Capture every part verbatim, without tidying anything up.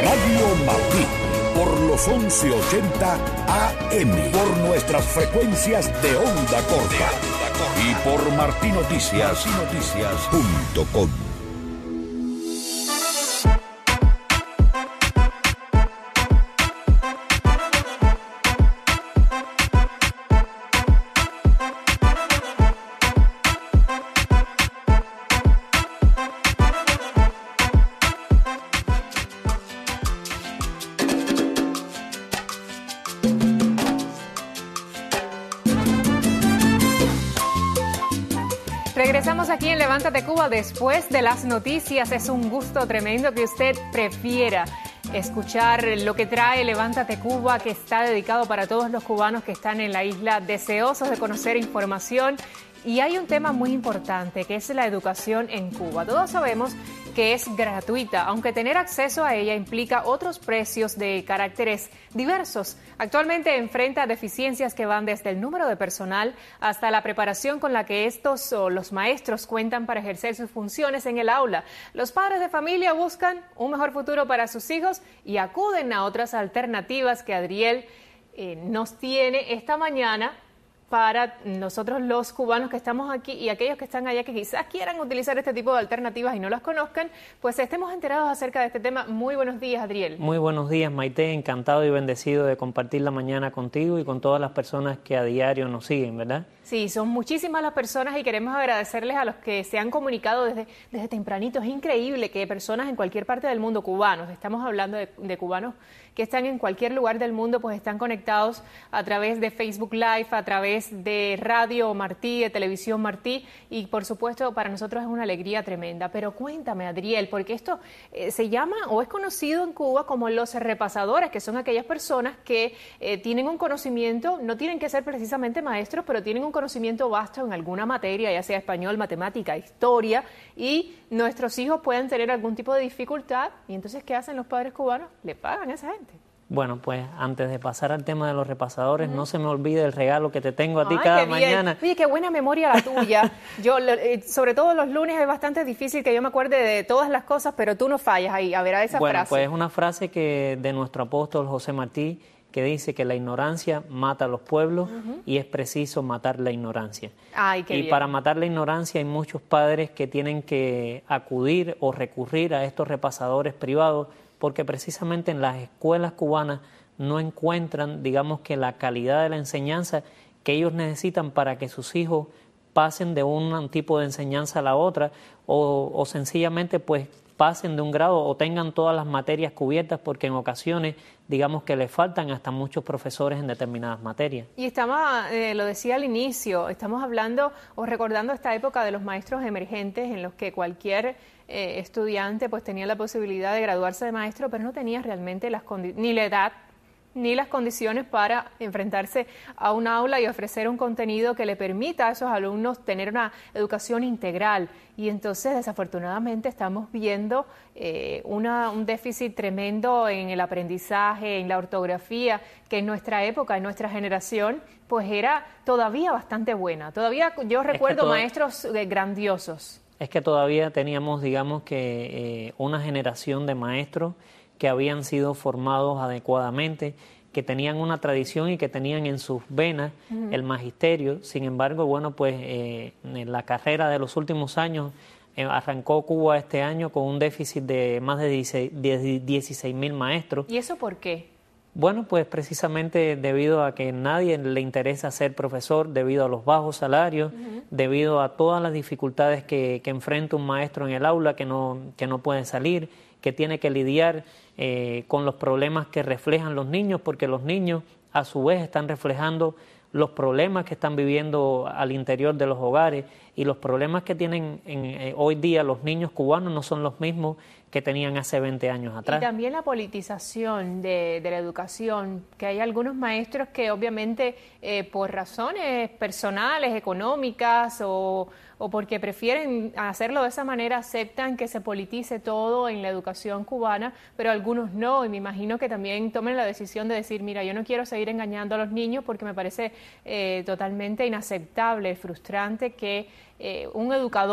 Radio Mautí, por los once ochenta A M, por nuestras frecuencias de onda corta y por martinoticias punto com. Regresamos aquí en Levántate Cuba después de las noticias. Es un gusto tremendo que usted prefiera escuchar lo que trae Levántate Cuba, que está dedicado para todos los cubanos que están en la isla deseosos de conocer información. Y hay un tema muy importante, que es la educación en Cuba. Todos sabemos que es gratuita, aunque tener acceso a ella implica otros precios de caracteres diversos. Actualmente enfrenta deficiencias que van desde el número de personal hasta la preparación con la que estos o los maestros cuentan para ejercer sus funciones en el aula. Los padres de familia buscan un mejor futuro para sus hijos y acuden a otras alternativas que Adriel eh, nos tiene esta mañana para nosotros los cubanos que estamos aquí y aquellos que están allá que quizás quieran utilizar este tipo de alternativas y no las conozcan, pues estemos enterados acerca de este tema. Muy buenos días, Adriel. Muy buenos días, Maite. Encantado y bendecido de compartir la mañana contigo y con todas las personas que a diario nos siguen, ¿verdad? Sí, son muchísimas las personas y queremos agradecerles a los que se han comunicado desde, desde tempranito. Es increíble que personas en cualquier parte del mundo, cubanos, estamos hablando de, de cubanos que están en cualquier lugar del mundo, pues están conectados a través de Facebook Live, a través de Radio Martí, de Televisión Martí, y por supuesto para nosotros es una alegría tremenda. Pero cuéntame, Adriel, porque esto eh, se llama o es conocido en Cuba como los repasadores, que son aquellas personas que eh, tienen un conocimiento, no tienen que ser precisamente maestros, pero tienen un conocimiento vasto en alguna materia, ya sea español, matemática, historia, y nuestros hijos pueden tener algún tipo de dificultad, y entonces ¿qué hacen los padres cubanos? Le pagan a esa gente. Bueno, pues antes de pasar al tema de los repasadores, uh-huh. no se me olvide el regalo que te tengo a ti Ay, cada qué mañana. Oye, qué buena memoria la tuya. Yo, eh, sobre todo los lunes es bastante difícil que yo me acuerde de todas las cosas, pero tú no fallas ahí. A ver, a esa bueno, frase. Bueno, pues es una frase que de nuestro apóstol José Martí, que dice que la ignorancia mata a los pueblos uh-huh. y es preciso matar la ignorancia. Ay, qué y bien. Para matar la ignorancia hay muchos padres que tienen que acudir o recurrir a estos repasadores privados porque precisamente en las escuelas cubanas no encuentran, digamos que la calidad de la enseñanza que ellos necesitan para que sus hijos pasen de un tipo de enseñanza a la otra o, o sencillamente pues pasen de un grado o tengan todas las materias cubiertas porque en ocasiones digamos que les faltan hasta muchos profesores en determinadas materias. Y estamos, eh, lo decía al inicio, estamos hablando o recordando esta época de los maestros emergentes en los que cualquier eh, estudiante pues tenía la posibilidad de graduarse de maestro, pero no tenía realmente las condi- ni la edad ni las condiciones para enfrentarse a un aula y ofrecer un contenido que le permita a esos alumnos tener una educación integral. Y entonces, desafortunadamente, estamos viendo eh, una, un déficit tremendo en el aprendizaje, en la ortografía, que en nuestra época, en nuestra generación, pues era todavía bastante buena. Todavía yo recuerdo toda... maestros eh, grandiosos. Es que todavía teníamos, digamos, que eh, una generación de maestros que habían sido formados adecuadamente, que tenían una tradición y que tenían en sus venas uh-huh. el magisterio. Sin embargo, bueno, pues eh, en la carrera de los últimos años eh, arrancó Cuba este año con un déficit de más de dieciséis mil maestros. ¿Y eso por qué? Bueno, pues precisamente debido a que nadie le interesa ser profesor, debido a los bajos salarios, uh-huh. debido a todas las dificultades que, que enfrenta un maestro en el aula, que no, que no puede salir, que tiene que lidiar eh, con los problemas que reflejan los niños, porque los niños a su vez están reflejando los problemas que están viviendo al interior de los hogares y los problemas que tienen en, eh, hoy día los niños cubanos no son los mismos que tenían hace veinte años atrás. Y también la politización de, de la educación, que hay algunos maestros que obviamente eh, por razones personales, económicas o, o porque prefieren hacerlo de esa manera, aceptan que se politice todo en la educación cubana, pero algunos no, y me imagino que también tomen la decisión de decir, mira, yo no quiero seguir engañando a los niños porque me parece eh, totalmente inaceptable, frustrante que eh, un educador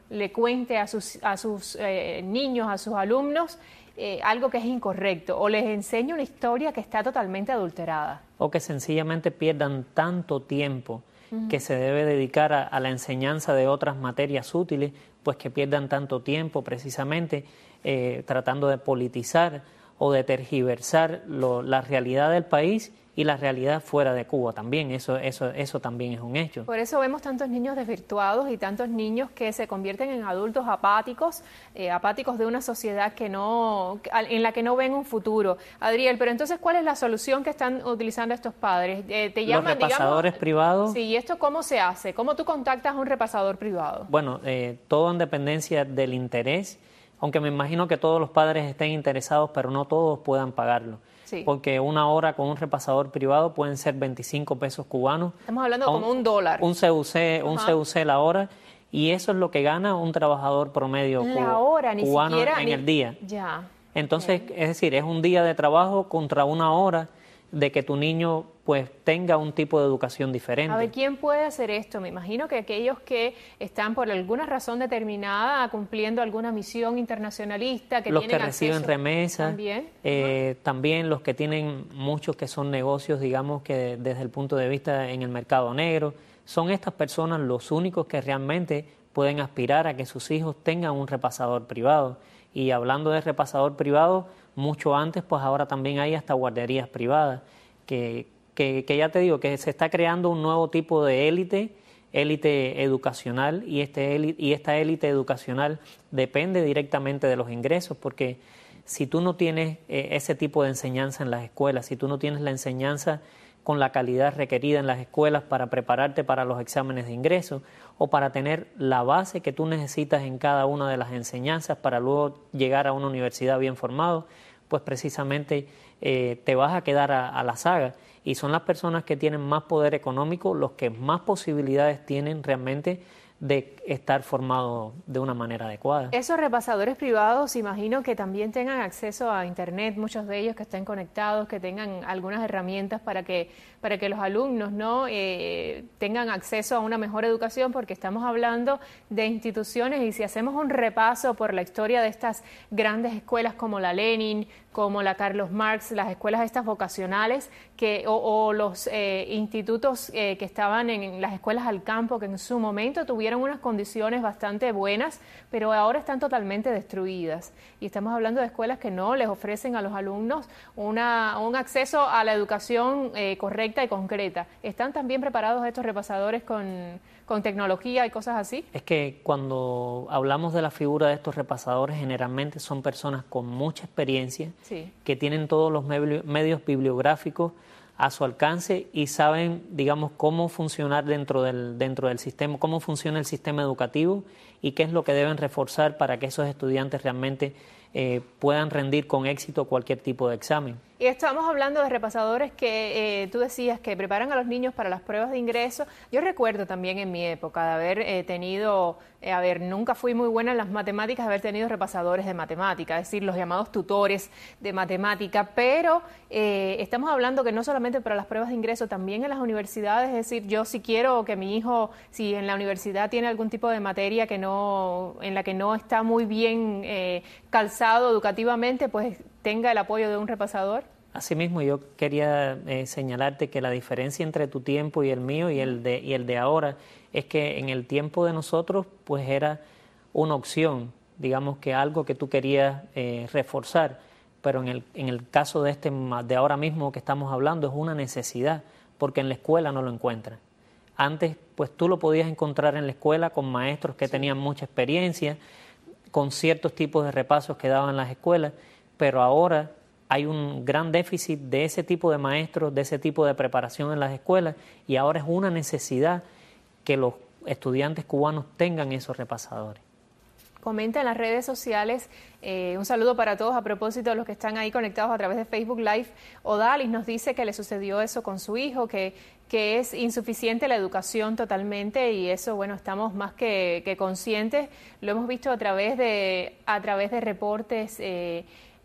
le cuente a sus, a sus eh, niños, a sus alumnos, eh, algo que es incorrecto, o les enseñe una historia que está totalmente adulterada. O que sencillamente pierdan tanto tiempo uh-huh. que se debe dedicar a, a la enseñanza de otras materias útiles, pues que pierdan tanto tiempo precisamente eh, tratando de politizar o de tergiversar lo, la realidad del país y la realidad fuera de Cuba también, eso, eso, eso también es un hecho. Por eso vemos tantos niños desvirtuados y tantos niños que se convierten en adultos apáticos, eh, apáticos de una sociedad que no, en la que no ven un futuro. Adriel, pero entonces, ¿cuál es la solución que están utilizando estos padres? Eh, te llaman, Los repasadores digamos, privados. Sí, ¿y esto cómo se hace? ¿Cómo tú contactas a un repasador privado? Bueno, eh, todo en dependencia del interés, aunque me imagino que todos los padres estén interesados, pero no todos puedan pagarlo. Sí. Porque una hora con un repasador privado pueden ser veinticinco pesos cubanos. Estamos hablando de como un dólar. Un C U C, un C U C la hora, y eso es lo que gana un trabajador promedio la cubo, hora, ni cubano siquiera, en ni... el día. Ya. Entonces, okay. es decir, es un día de trabajo contra una hora de que tu niño pues tenga un tipo de educación diferente. A ver, ¿quién puede hacer esto? Me imagino que aquellos que están por alguna razón determinada cumpliendo alguna misión internacionalista, que los tienen que reciben acceso... remesas, también, eh, uh-huh. también los que tienen muchos que son negocios, digamos que desde el punto de vista en el mercado negro, son estas personas los únicos que realmente pueden aspirar a que sus hijos tengan un repasador privado. Y hablando de repasador privado, mucho antes, pues ahora también hay hasta guarderías privadas, que, que, que ya te digo, que se está creando un nuevo tipo de élite, élite educacional, y, este élite, y esta élite educacional depende directamente de los ingresos, porque si tú no tienes eh, ese tipo de enseñanza en las escuelas, si tú no tienes la enseñanza con la calidad requerida en las escuelas para prepararte para los exámenes de ingreso o para tener la base que tú necesitas en cada una de las enseñanzas para luego llegar a una universidad bien formado, pues precisamente eh, te vas a quedar a, a la saga. Y son las personas que tienen más poder económico los que más posibilidades tienen realmente de estar formados de una manera adecuada. Esos repasadores privados, imagino que también tengan acceso a Internet, muchos de ellos que estén conectados, que tengan algunas herramientas para que, para que los alumnos no eh, tengan acceso a una mejor educación, porque estamos hablando de instituciones, y si hacemos un repaso por la historia de estas grandes escuelas como la Lenin, como la Carlos Marx, las escuelas estas vocacionales, que, o, o los eh, institutos eh, que estaban en las escuelas al campo, que en su momento tuvieron unas condiciones bastante buenas, pero ahora están totalmente destruidas. Y estamos hablando de escuelas que no les ofrecen a los alumnos una, un acceso a la educación eh, correcta y concreta. ¿Están también preparados estos repasadores con, con tecnología y cosas así? Es que cuando hablamos de la figura de estos repasadores, generalmente son personas con mucha experiencia, sí. que tienen todos los medios bibliográficos a su alcance y saben, digamos, cómo funcionar dentro del, dentro del sistema, cómo funciona el sistema educativo y qué es lo que deben reforzar para que esos estudiantes realmente eh, puedan rendir con éxito cualquier tipo de examen. Y estamos hablando de repasadores que eh, tú decías que preparan a los niños para las pruebas de ingreso. Yo recuerdo también en mi época de haber eh, tenido, eh, a ver, nunca fui muy buena en las matemáticas, de haber tenido repasadores de matemática, es decir, los llamados tutores de matemática, pero eh, estamos hablando que no solamente para las pruebas de ingreso, también en las universidades, es decir, yo si quiero que mi hijo, si en la universidad tiene algún tipo de materia que no, en la que no está muy bien eh, calzado educativamente, pues tenga el apoyo de un repasador. Asimismo, yo quería eh, señalarte que la diferencia entre tu tiempo y el mío y el de y el de ahora es que en el tiempo de nosotros pues era una opción, digamos que algo que tú querías eh, reforzar, pero en el en el caso de este de ahora mismo que estamos hablando es una necesidad, porque en la escuela no lo encuentran. Antes pues tú lo podías encontrar en la escuela con maestros que sí. tenían mucha experiencia, con ciertos tipos de repasos que daban las escuelas, pero ahora hay un gran déficit de ese tipo de maestros, de ese tipo de preparación en las escuelas, y ahora es una necesidad que los estudiantes cubanos tengan esos repasadores. Comenta en las redes sociales, eh, un saludo para todos a propósito de los que están ahí conectados a través de Facebook Live. Odalis nos dice que le sucedió eso con su hijo, que, que es insuficiente la educación totalmente, y eso, bueno, estamos más que, que conscientes. Lo hemos visto a través de, a través de reportes eh,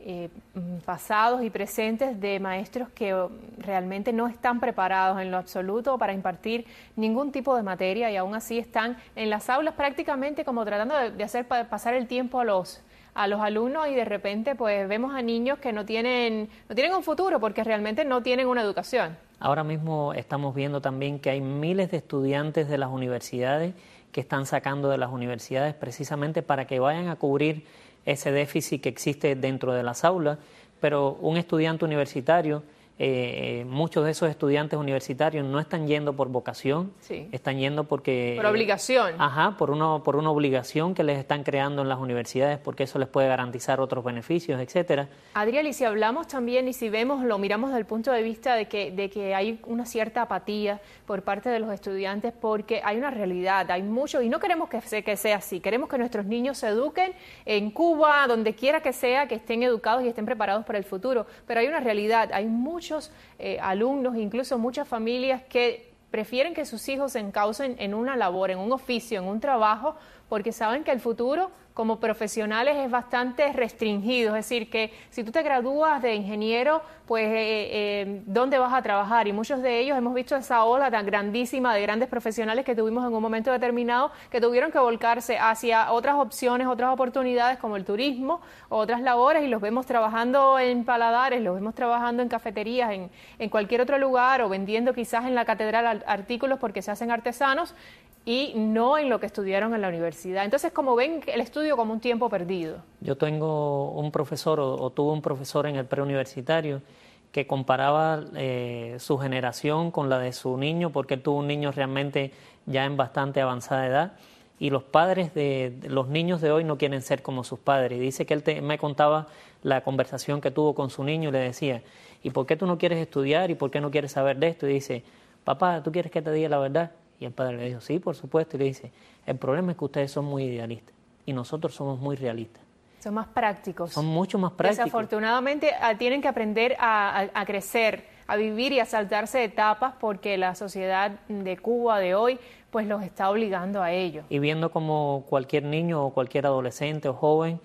eh, pasados y presentes de maestros que realmente no están preparados en lo absoluto para impartir ningún tipo de materia y aún así están en las aulas prácticamente como tratando de, de hacer pa- pasar el tiempo a los a los alumnos y de repente pues vemos a niños que no tienen no tienen un futuro porque realmente no tienen una educación. Ahora mismo estamos viendo también que hay miles de estudiantes de las universidades que están sacando de las universidades precisamente para que vayan a cubrir ese déficit que existe dentro de las aulas, pero un estudiante universitario, eh, muchos de esos estudiantes universitarios no están yendo por vocación, sí. están yendo porque... Por obligación. Eh, ajá, por, uno, por una obligación que les están creando en las universidades porque eso les puede garantizar otros beneficios, etcétera. Adriel, y si hablamos también y si vemos, lo miramos desde el punto de vista de que, de que hay una cierta apatía por parte de los estudiantes porque hay una realidad, hay mucho, y no queremos que, se, que sea así, queremos que nuestros niños se eduquen en Cuba, donde quiera que sea, que estén educados y estén preparados para el futuro, pero hay una realidad, hay muchos eh, alumnos, incluso muchas familias que prefieren que sus hijos se encaucen en una labor, en un oficio, en un trabajo, porque saben que el futuro como profesionales es bastante restringido, es decir, que si tú te gradúas de ingeniero, pues eh, eh, ¿dónde vas a trabajar? Y muchos de ellos hemos visto esa ola tan grandísima de grandes profesionales que tuvimos en un momento determinado que tuvieron que volcarse hacia otras opciones, otras oportunidades como el turismo, otras labores, y los vemos trabajando en paladares, los vemos trabajando en cafeterías, en, en cualquier otro lugar, o vendiendo quizás en la catedral artículos porque se hacen artesanos, y no en lo que estudiaron en la universidad. Entonces, como ven el estudio como un tiempo perdido. Yo tengo un profesor, o, o tuve un profesor en el preuniversitario, que comparaba eh, su generación con la de su niño, porque él tuvo un niño realmente ya en bastante avanzada edad, y los padres de, de los niños de hoy no quieren ser como sus padres. Y dice que él te, me contaba la conversación que tuvo con su niño y le decía, ¿y por qué tú no quieres estudiar? ¿Y por qué no quieres saber de esto? Y dice, papá, ¿tú quieres que te diga la verdad? Y el padre le dijo, sí, por supuesto, y le dice, el problema es que ustedes son muy idealistas y nosotros somos muy realistas. Son más prácticos. Son mucho más prácticos. Desafortunadamente tienen que aprender a, a, a crecer, a vivir y a saltarse etapas porque la sociedad de Cuba de hoy pues los está obligando a ello. Y viendo como cualquier niño o cualquier adolescente o joven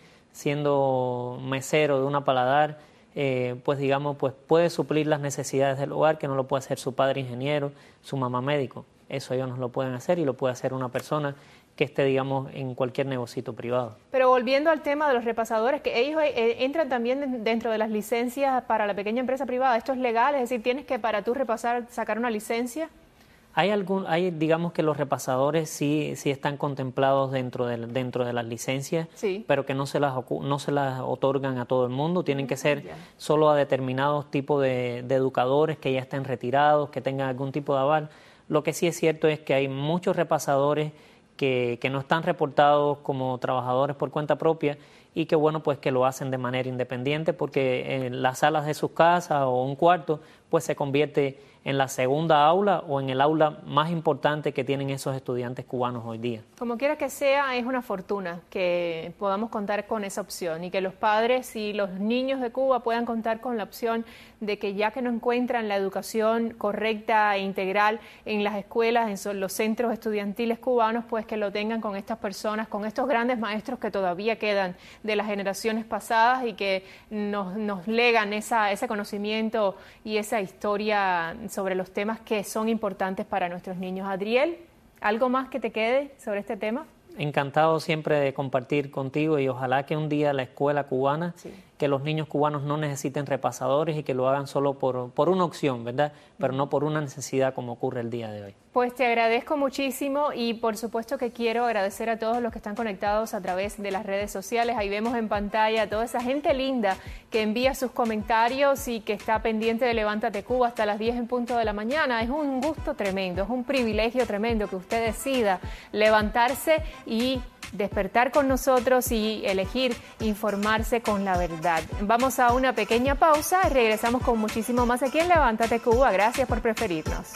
siendo mesero de una paladar, Eh, pues digamos, pues puede suplir las necesidades del hogar que no lo puede hacer su padre ingeniero, su mamá médico. Eso ellos no lo pueden hacer y lo puede hacer una persona que esté, digamos, en cualquier negocito privado. Pero volviendo al tema de los repasadores, que ellos eh, entran también dentro de las licencias para la pequeña empresa privada. ¿Esto es legal? Es decir, ¿tienes que para tú repasar sacar una licencia? Hay algún, hay, digamos que los repasadores sí, sí están contemplados dentro de, dentro de las licencias, sí. pero que no se las no se las otorgan a todo el mundo. Tienen que ser yeah. solo a determinados tipos de, de educadores que ya estén retirados, que tengan algún tipo de aval. Lo que sí es cierto es que hay muchos repasadores que, que no están reportados como trabajadores por cuenta propia y que bueno, pues que lo hacen de manera independiente porque en las salas de sus casas o un cuarto pues se convierte en la segunda aula o en el aula más importante que tienen esos estudiantes cubanos hoy día. Como quiera que sea, es una fortuna que podamos contar con esa opción y que los padres y los niños de Cuba puedan contar con la opción de que ya que no encuentran la educación correcta e integral en las escuelas, en los centros estudiantiles cubanos, pues que lo tengan con estas personas, con estos grandes maestros que todavía quedan de las generaciones pasadas y que nos, nos legan esa, ese conocimiento y esa historia sobre los temas que son importantes para nuestros niños. Adriel, ¿algo más que te quede sobre este tema? Encantado siempre de compartir contigo y ojalá que un día la escuela cubana, sí. que los niños cubanos no necesiten repasadores y que lo hagan solo por, por una opción, ¿verdad? Pero no por una necesidad como ocurre el día de hoy. Pues te agradezco muchísimo y por supuesto que quiero agradecer a todos los que están conectados a través de las redes sociales. Ahí vemos en pantalla a toda esa gente linda que envía sus comentarios y que está pendiente de Levántate Cuba hasta las diez en punto de la mañana. Es un gusto tremendo, es un privilegio tremendo que usted decida levantarse y despertar con nosotros y elegir informarse con la verdad. Vamos a una pequeña pausa y regresamos con muchísimo más aquí en Levántate Cuba. Gracias por preferirnos.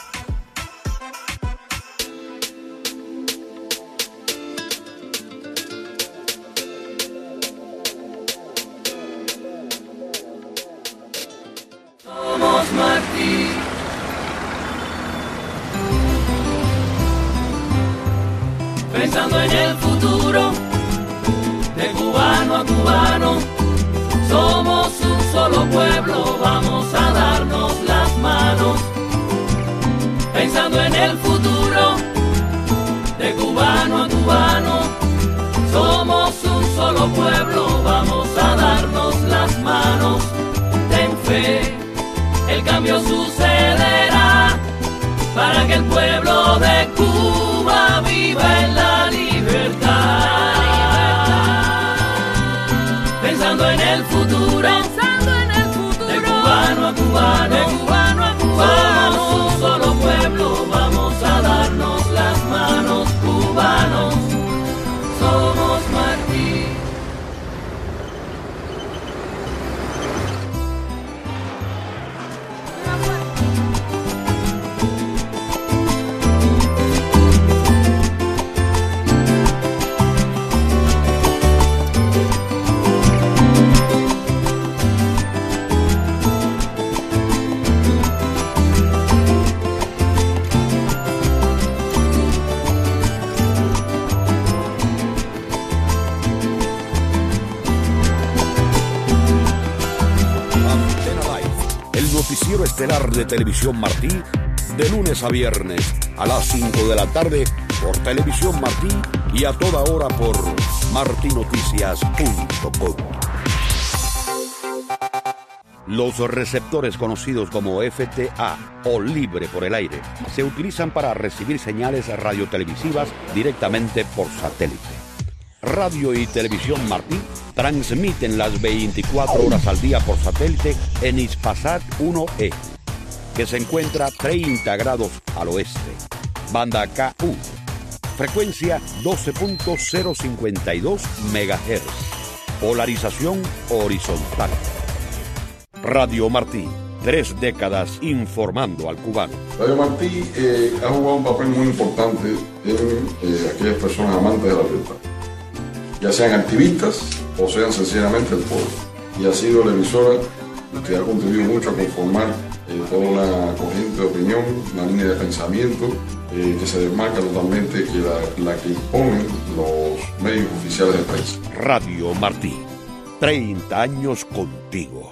Somos Martí. Pensando en el futuro, de cubano a cubano, somos pueblo vamos a darnos las manos, pensando en el futuro, de cubano a cubano. Somos un solo pueblo, vamos a darnos las manos. Ten fe, el cambio sucederá, para que el pueblo de Cuba viva en la libertad. Pensando en el futuro, pensando en el futuro, de cubano a cubano, de cubano a cubano. Somos un solo pueblo, vamos a darnos las manos, cubanos. Somos Martí. Noticiero estelar de Televisión Martí, de lunes a viernes a las cinco de la tarde por Televisión Martí y a toda hora por marti noticias punto com. Los receptores conocidos como F T A o libre por el aire se utilizan para recibir señales radiotelevisivas directamente por satélite. Radio y Televisión Martí transmiten las veinticuatro horas al día por satélite en Hispasat uno E, que se encuentra treinta grados al oeste. Banda K U, frecuencia doce punto cero cincuenta y dos megahertz. Polarización horizontal. Radio Martí, tres décadas informando al cubano. Radio Martí eh, ha jugado un papel muy importante en eh, aquellas personas amantes de la libertad, ya sean activistas o sean sencillamente el pueblo. Y ha sido la emisora que ha contribuido mucho a conformar eh, toda una corriente de opinión, una línea de pensamiento eh, que se desmarca totalmente que la, la que imponen los medios oficiales de prensa. Radio Martí, treinta años contigo.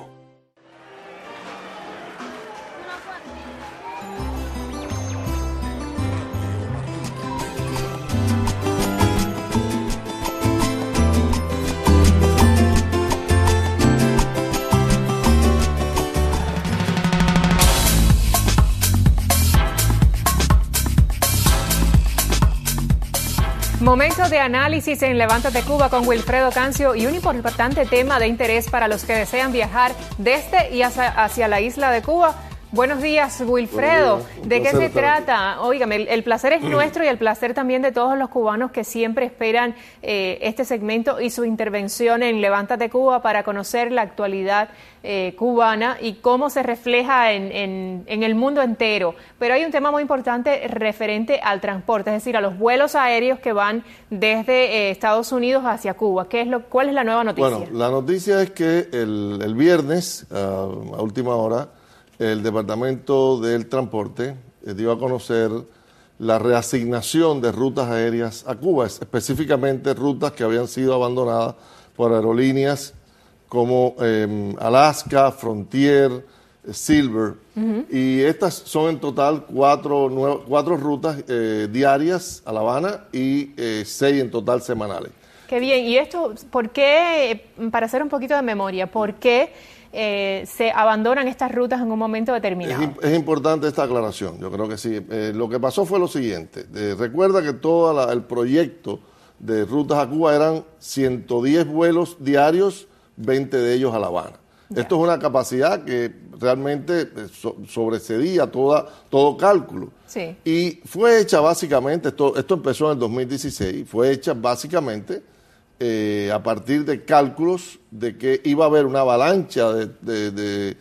Momento de análisis en Levántate Cuba con Wilfredo Cancio y un importante tema de interés para los que desean viajar desde y hacia, hacia la isla de Cuba. Buenos días, Wilfredo. Buenos días. ¿De qué se Placer, trata? Óigame, el, el placer es nuestro y el placer también de todos los cubanos que siempre esperan eh, este segmento y su intervención en Levántate Cuba para conocer la actualidad eh, cubana y cómo se refleja en, en, en el mundo entero. Pero hay un tema muy importante referente al transporte, es decir, a los vuelos aéreos que van desde eh, Estados Unidos hacia Cuba. ¿Qué es lo, ¿Cuál es la nueva noticia? Bueno, la noticia es que el, el viernes, uh, a última hora, el Departamento del Transporte eh, dio a conocer la reasignación de rutas aéreas a Cuba, específicamente rutas que habían sido abandonadas por aerolíneas como eh, Alaska, Frontier, eh, Silver, uh-huh. y estas son en total cuatro, nueve, cuatro rutas eh, diarias a La Habana y eh, seis en total semanales. Qué bien, y esto, ¿por qué, para hacer un poquito de memoria, por qué Eh, se abandonan estas rutas en un momento determinado? Es, es importante esta aclaración, yo creo que sí. Eh, lo que pasó fue lo siguiente. Eh, recuerda que todo la, el proyecto de rutas a Cuba eran ciento diez vuelos diarios, veinte de ellos a La Habana. Ya. Esto es una capacidad que realmente so, sobrecedía toda, todo cálculo. Sí. Y fue hecha básicamente, esto, esto empezó en el dos mil dieciséis, fue hecha básicamente Eh, a partir de cálculos de que iba a haber una avalancha de, de, de,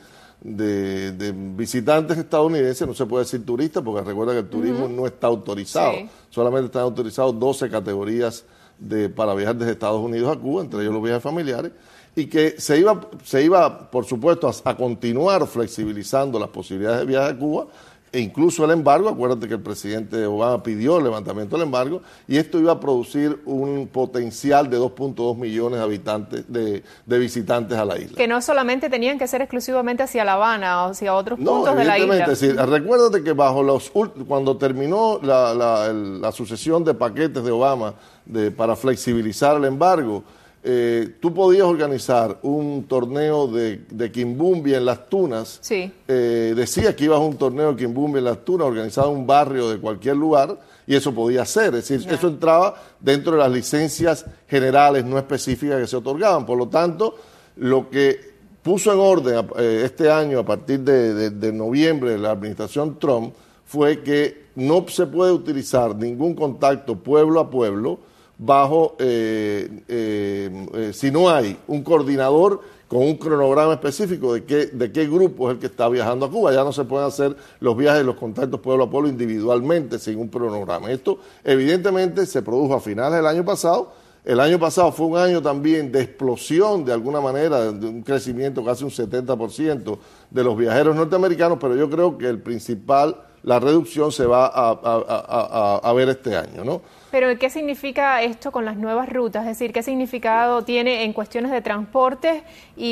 de, de visitantes estadounidenses, no se puede decir turistas, porque recuerda que el turismo uh-huh. no está autorizado, sí. solamente están autorizados doce categorías de, para viajar desde Estados Unidos a Cuba, entre ellos los viajes familiares, y que se iba, se iba por supuesto, a, a continuar flexibilizando las posibilidades de viaje a Cuba e incluso el embargo. Acuérdate que el presidente Obama pidió el levantamiento del embargo y esto iba a producir un potencial de dos punto dos millones de habitantes, de, de visitantes a la isla. Que no solamente tenían que ser exclusivamente hacia La Habana o hacia otros no, puntos de la isla. Es decir, recuérdate que bajo los cuando terminó la, la, el, la sucesión de paquetes de Obama de, para flexibilizar el embargo, Eh, tú podías organizar un torneo de, de Quimbumbi en Las Tunas. Sí. Eh, decía que ibas a un torneo de Quimbumbi en Las Tunas, organizado en un barrio de cualquier lugar, y eso podía ser. Es decir, yeah. eso entraba dentro de las licencias generales no específicas que se otorgaban. Por lo tanto, lo que puso en orden eh, este año, a partir de, de, de noviembre, de la administración Trump, fue que no se puede utilizar ningún contacto pueblo a pueblo bajo, eh, eh, eh, si no hay un coordinador con un cronograma específico de qué, de qué grupo es el que está viajando a Cuba. Ya no se pueden hacer los viajes, los contactos pueblo a pueblo individualmente sin un cronograma. Esto evidentemente se produjo a finales del año pasado. El año pasado fue un año también de explosión, de alguna manera, de un crecimiento casi un setenta por ciento de los viajeros norteamericanos, pero yo creo que el principal, la reducción se va a, a, a, a, a ver este año, ¿no? Pero ¿qué significa esto con las nuevas rutas? Es decir, ¿qué significado tiene en cuestiones de transporte?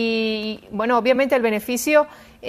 Y, bueno, obviamente el beneficio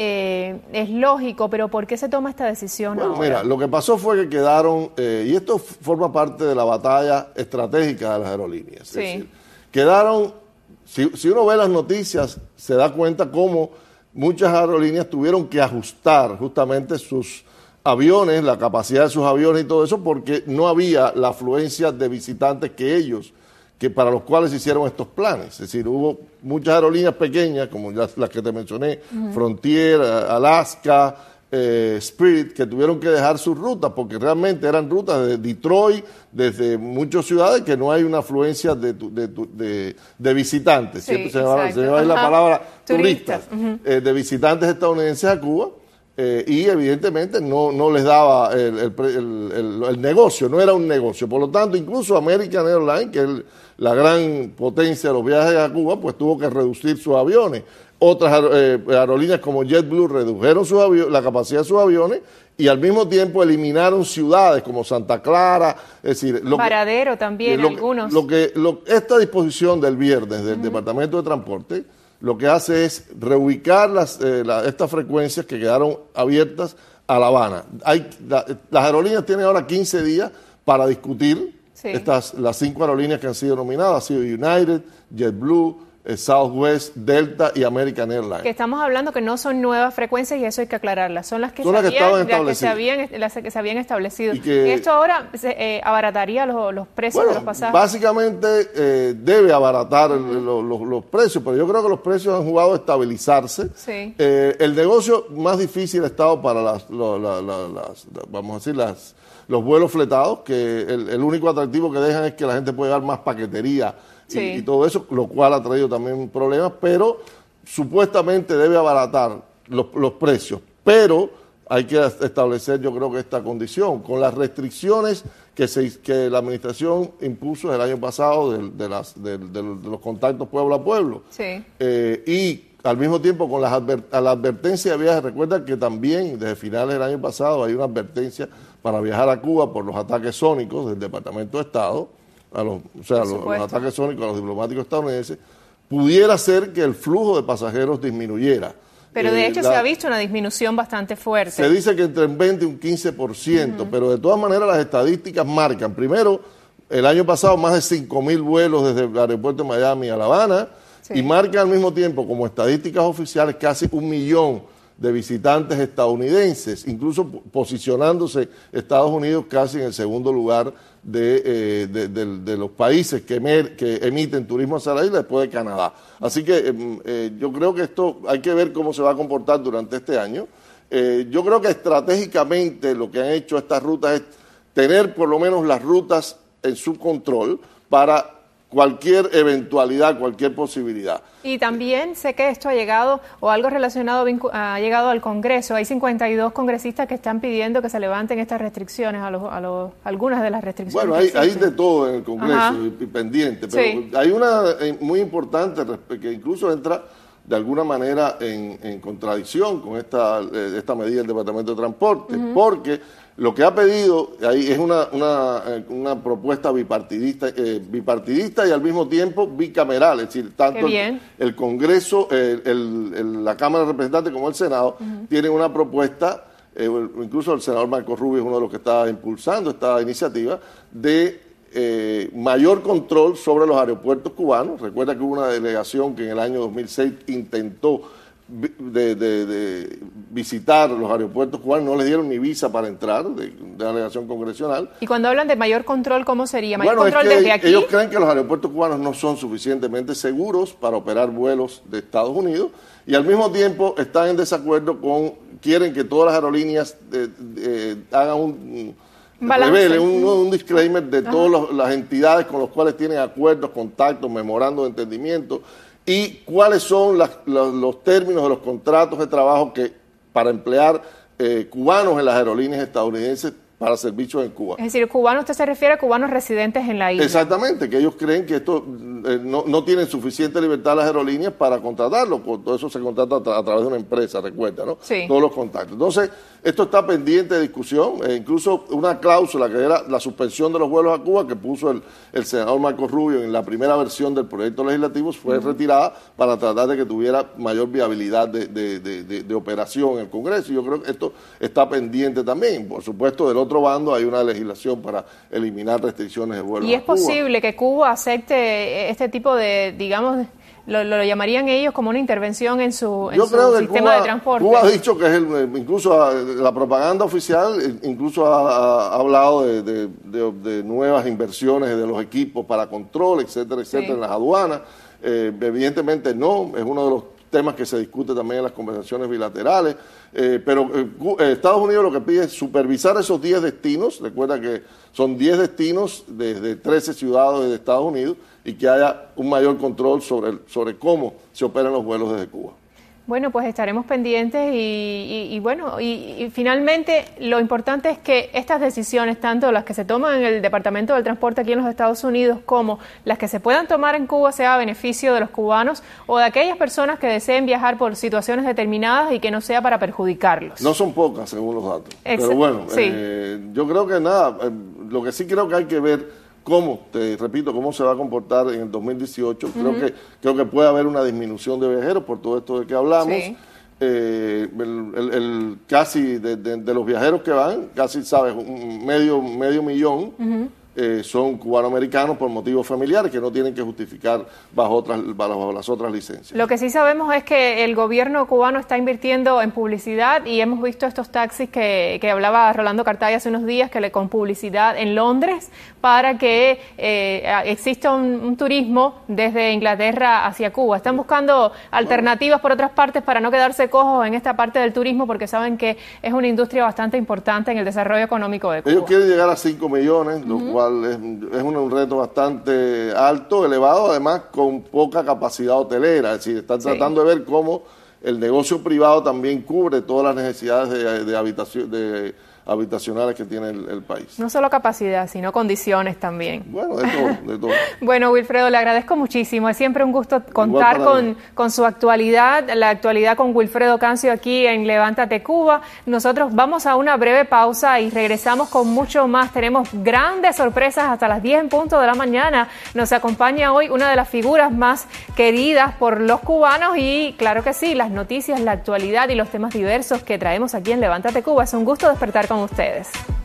eh, es lógico, pero ¿por qué se toma esta decisión bueno, ahora? Mira, lo que pasó fue que quedaron, eh, y esto forma parte de la batalla estratégica de las aerolíneas. Sí. Es decir, quedaron, si, si uno ve las noticias, se da cuenta cómo muchas aerolíneas tuvieron que ajustar justamente sus aviones, la capacidad de sus aviones y todo eso, porque no había la afluencia de visitantes que ellos, que para los cuales hicieron estos planes. Es decir, hubo muchas aerolíneas pequeñas, como las, las que te mencioné, uh-huh. Frontier, Alaska, eh, Spirit, que tuvieron que dejar sus rutas, porque realmente eran rutas de Detroit, desde muchas ciudades, que no hay una afluencia de, de, de, de visitantes. Sí, Siempre se llama, se llama la palabra turistas, turistas uh-huh. eh, de visitantes estadounidenses a Cuba. Eh, y evidentemente no, no les daba el, el, el, el, el negocio, no era un negocio. Por lo tanto, incluso American Airlines, que es la gran potencia de los viajes a Cuba, pues tuvo que reducir sus aviones. Otras eh, aerolíneas como JetBlue redujeron sus aviones, la capacidad de sus aviones y al mismo tiempo eliminaron ciudades como Santa Clara, es decir... Lo Varadero que, también, lo algunos. Que, lo que, lo, esta disposición del viernes del uh-huh. Departamento de Transporte lo que hace es reubicar las, eh, la, estas frecuencias que quedaron abiertas a La Habana. Hay, la, las aerolíneas tienen ahora quince días para discutir sí. estas, las cinco aerolíneas que han sido nominadas, ha sido United, JetBlue, eh, Southwest, Delta y American Airlines. Que estamos hablando que no son nuevas frecuencias y eso hay que aclararlas, son las que, son se, las que, habían, las que, se, habían, las que se habían establecido. Y que, esto ahora se, eh, abarataría los, los precios bueno, de los pasajes. Básicamente eh, debe abaratar uh-huh. el, los, los, los precios, pero yo creo que los precios han jugado a estabilizarse. Sí. Eh, el negocio más difícil ha estado para las, lo, la, la, las vamos a decir, las, los vuelos fletados, que el, el único atractivo que dejan es que la gente puede dar más paquetería. Sí. Y, y todo eso, lo cual ha traído también problemas, pero supuestamente debe abaratar los, los precios. Pero hay que establecer, yo creo que esta condición, con las restricciones que, se, que la administración impuso el año pasado de, de, las, de, de, de los contactos pueblo a pueblo. Sí. Eh, y al mismo tiempo con las adver, a la advertencia de viajes, recuerda que también desde finales del año pasado hay una advertencia para viajar a Cuba por los ataques sónicos del Departamento de Estado, a los, o sea, los, los ataques sónicos a los diplomáticos estadounidenses, pudiera ser que el flujo de pasajeros disminuyera. Pero de eh, hecho la, se ha visto una disminución bastante fuerte. Se dice que entre un veinte y un quince por ciento, uh-huh. pero de todas maneras las estadísticas marcan. Primero, el año pasado más de cinco mil vuelos desde el aeropuerto de Miami a La Habana, sí. y marca al mismo tiempo como estadísticas oficiales casi un millón de visitantes estadounidenses, incluso posicionándose Estados Unidos casi en el segundo lugar de, eh, de, de, de los países que, emer, que emiten turismo hacia la isla después de Canadá. Así que eh, yo creo que esto hay que ver cómo se va a comportar durante este año. Eh, yo creo que estratégicamente lo que han hecho estas rutas es tener por lo menos las rutas en su control para cualquier eventualidad, cualquier posibilidad. Y también sé que esto ha llegado, o algo relacionado ha llegado al Congreso. Hay cincuenta y dos congresistas que están pidiendo que se levanten estas restricciones, a, los, a los, algunas de las restricciones. Bueno, hay, hay de todo en el Congreso y, y pendiente, pero sí. hay una muy importante que incluso entra de alguna manera en, en contradicción con esta, eh, esta medida del Departamento de Transporte, uh-huh. porque lo que ha pedido ahí es una, una, una propuesta bipartidista, eh, bipartidista y al mismo tiempo bicameral, es decir, tanto el, el Congreso, el, el, el, la Cámara de Representantes como el Senado uh-huh. tienen una propuesta, eh, incluso el senador Marco Rubio es uno de los que está impulsando esta iniciativa, de eh, mayor control sobre los aeropuertos cubanos. Recuerda que hubo una delegación que en el año dos mil seis intentó De, de, de visitar los aeropuertos cubanos, no les dieron ni visa para entrar, de, de la delegación congresional. Y cuando hablan de mayor control, ¿cómo sería? ¿Mayor bueno, control es que desde aquí? Ellos creen que los aeropuertos cubanos no son suficientemente seguros para operar vuelos de Estados Unidos y al mismo tiempo están en desacuerdo con, quieren que todas las aerolíneas de, de, de, hagan un... revelen un, un disclaimer de Ajá. todas los, las entidades con las cuales tienen acuerdos, contactos, memorandos de entendimiento y cuáles son las, los, los términos de los contratos de trabajo que para emplear eh, cubanos en las aerolíneas estadounidenses para servicios en Cuba. Es decir, cubano, usted se refiere a cubanos residentes en la isla. Exactamente, que ellos creen que esto eh, no, no tienen suficiente libertad las aerolíneas para contratarlo, todo eso se contrata a, tra a través de una empresa, recuerda, ¿no? Sí. Todos los contactos. Entonces, esto está pendiente de discusión, eh, incluso una cláusula que era la suspensión de los vuelos a Cuba que puso el, el senador Marco Rubio en la primera versión del proyecto legislativo fue uh-huh. retirada para tratar de que tuviera mayor viabilidad de, de, de, de, de operación en el Congreso. Y yo creo que esto está pendiente también. Por supuesto, del otro bando hay una legislación para eliminar restricciones de vuelos a Cuba. ¿Y es posible que Cuba acepte este tipo de, digamos, Lo, lo llamarían ellos como una intervención en su, en Yo su creo que sistema Cuba, de transporte? Cuba ha dicho que es el, incluso la propaganda oficial incluso ha, ha hablado de, de, de, de nuevas inversiones de los equipos para control, etcétera, etcétera, sí. en las aduanas. Eh, evidentemente no, es uno de los temas que se discute también en las conversaciones bilaterales, eh, pero eh, Estados Unidos lo que pide es supervisar esos diez destinos, recuerda que son diez destinos desde trece ciudades de Estados Unidos, y que haya un mayor control sobre, sobre cómo se operan los vuelos desde Cuba. Bueno, pues estaremos pendientes y, y, y bueno, y, y finalmente lo importante es que estas decisiones, tanto las que se toman en el Departamento del Transporte aquí en los Estados Unidos como las que se puedan tomar en Cuba, sea a beneficio de los cubanos o de aquellas personas que deseen viajar por situaciones determinadas y que no sea para perjudicarlos. No son pocas, según los datos. Exacto. Pero bueno, sí. eh, yo creo que nada, eh, lo que sí creo que hay que ver cómo, te repito, cómo se va a comportar en el dos mil dieciocho. Uh-huh. Creo que creo que puede haber una disminución de viajeros por todo esto de que hablamos. Sí. Eh, el, el, el casi de, de, de los viajeros que van, casi, sabes, un medio, medio millón uh-huh. eh, son cubanoamericanos por motivos familiares que no tienen que justificar bajo, otras, bajo las otras licencias. Lo que sí sabemos es que el gobierno cubano está invirtiendo en publicidad y hemos visto estos taxis que, que hablaba Rolando Cartaya hace unos días, que le con publicidad en Londres para que eh, exista un, un turismo desde Inglaterra hacia Cuba. Están buscando alternativas por otras partes para no quedarse cojos en esta parte del turismo porque saben que es una industria bastante importante en el desarrollo económico de Cuba. Ellos quieren llegar a cinco millones, lo uh-huh. cual es, es un, un reto bastante alto, elevado, además con poca capacidad hotelera. Es decir, están tratando sí. de ver cómo el negocio privado también cubre todas las necesidades de, de habitación, de habitacionales que tiene el, el país. No solo capacidad, sino condiciones también. Bueno, de todo, de todo. Bueno, Wilfredo, le agradezco muchísimo. Es siempre un gusto contar con, con su actualidad, la actualidad con Wilfredo Cancio aquí en Levántate Cuba. Nosotros vamos a una breve pausa y regresamos con mucho más. Tenemos grandes sorpresas hasta las diez en punto de la mañana. Nos acompaña hoy una de las figuras más queridas por los cubanos y, claro que sí, las noticias, la actualidad y los temas diversos que traemos aquí en Levántate Cuba. Es un gusto despertar con ustedes.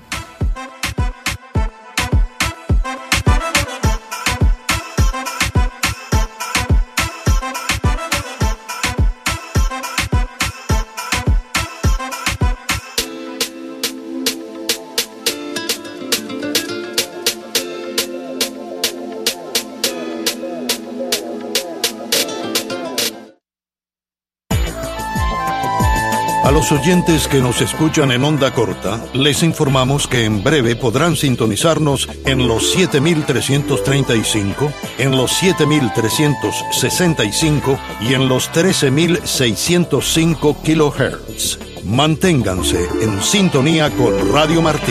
A los oyentes que nos escuchan en onda corta, les informamos que en breve podrán sintonizarnos en los siete mil trescientos treinta y cinco, en los siete mil trescientos sesenta y cinco y en los trece mil seiscientos cinco kilohertz. Manténganse en sintonía con Radio Martí.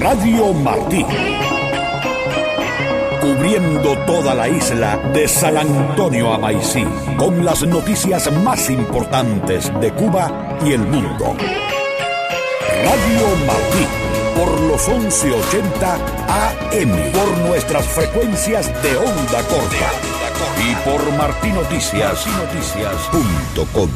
Radio Martí. Cubriendo toda la isla de San Antonio a Maicí, con las noticias más importantes de Cuba y el mundo. Radio Martí, por los once ochenta A M, por nuestras frecuencias de onda corta y por martí noticias punto com.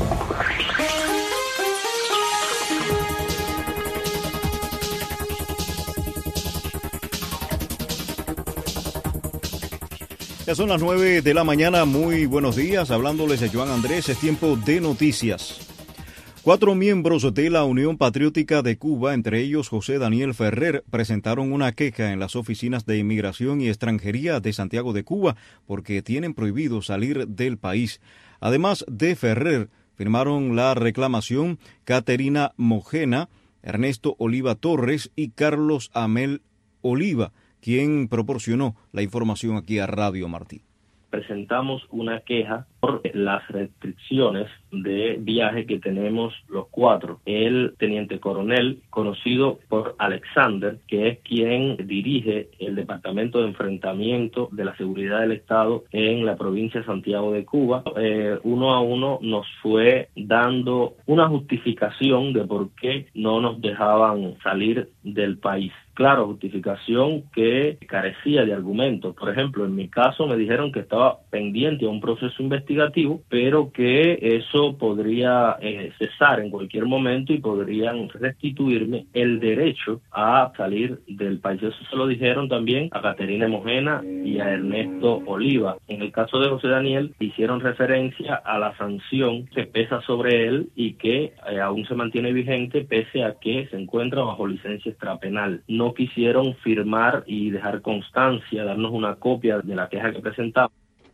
Ya son las nueve de la mañana, muy buenos días, hablándoles de Joan Andrés, es tiempo de noticias. Cuatro miembros de la Unión Patriótica de Cuba, entre ellos José Daniel Ferrer, presentaron una queja en las oficinas de Inmigración y Extranjería de Santiago de Cuba porque tienen prohibido salir del país. Además de Ferrer, firmaron la reclamación Caterina Mojena, Ernesto Oliva Torres y Carlos Amel Oliva, quien proporcionó la información aquí a Radio Martí. Presentamos una queja por las restricciones de viaje que tenemos los cuatro. El teniente coronel, conocido por Alexander, que es quien dirige el Departamento de Enfrentamiento de la Seguridad del Estado en la provincia de Santiago de Cuba, eh, uno a uno nos fue dando una justificación de por qué no nos dejaban salir del país. Claro, justificación que carecía de argumentos. Por ejemplo, en mi caso me dijeron que estaba pendiente a un proceso investigativo, pero que eso podría eh, cesar en cualquier momento y podrían restituirme el derecho a salir del país. Eso se lo dijeron también a Caterina Mojena y a Ernesto Oliva. En el caso de José Daniel, hicieron referencia a la sanción que pesa sobre él y que eh, aún se mantiene vigente pese a que se encuentra bajo licencia extrapenal. No quisieron firmar y dejar constancia, darnos una copia de la queja que presentamos.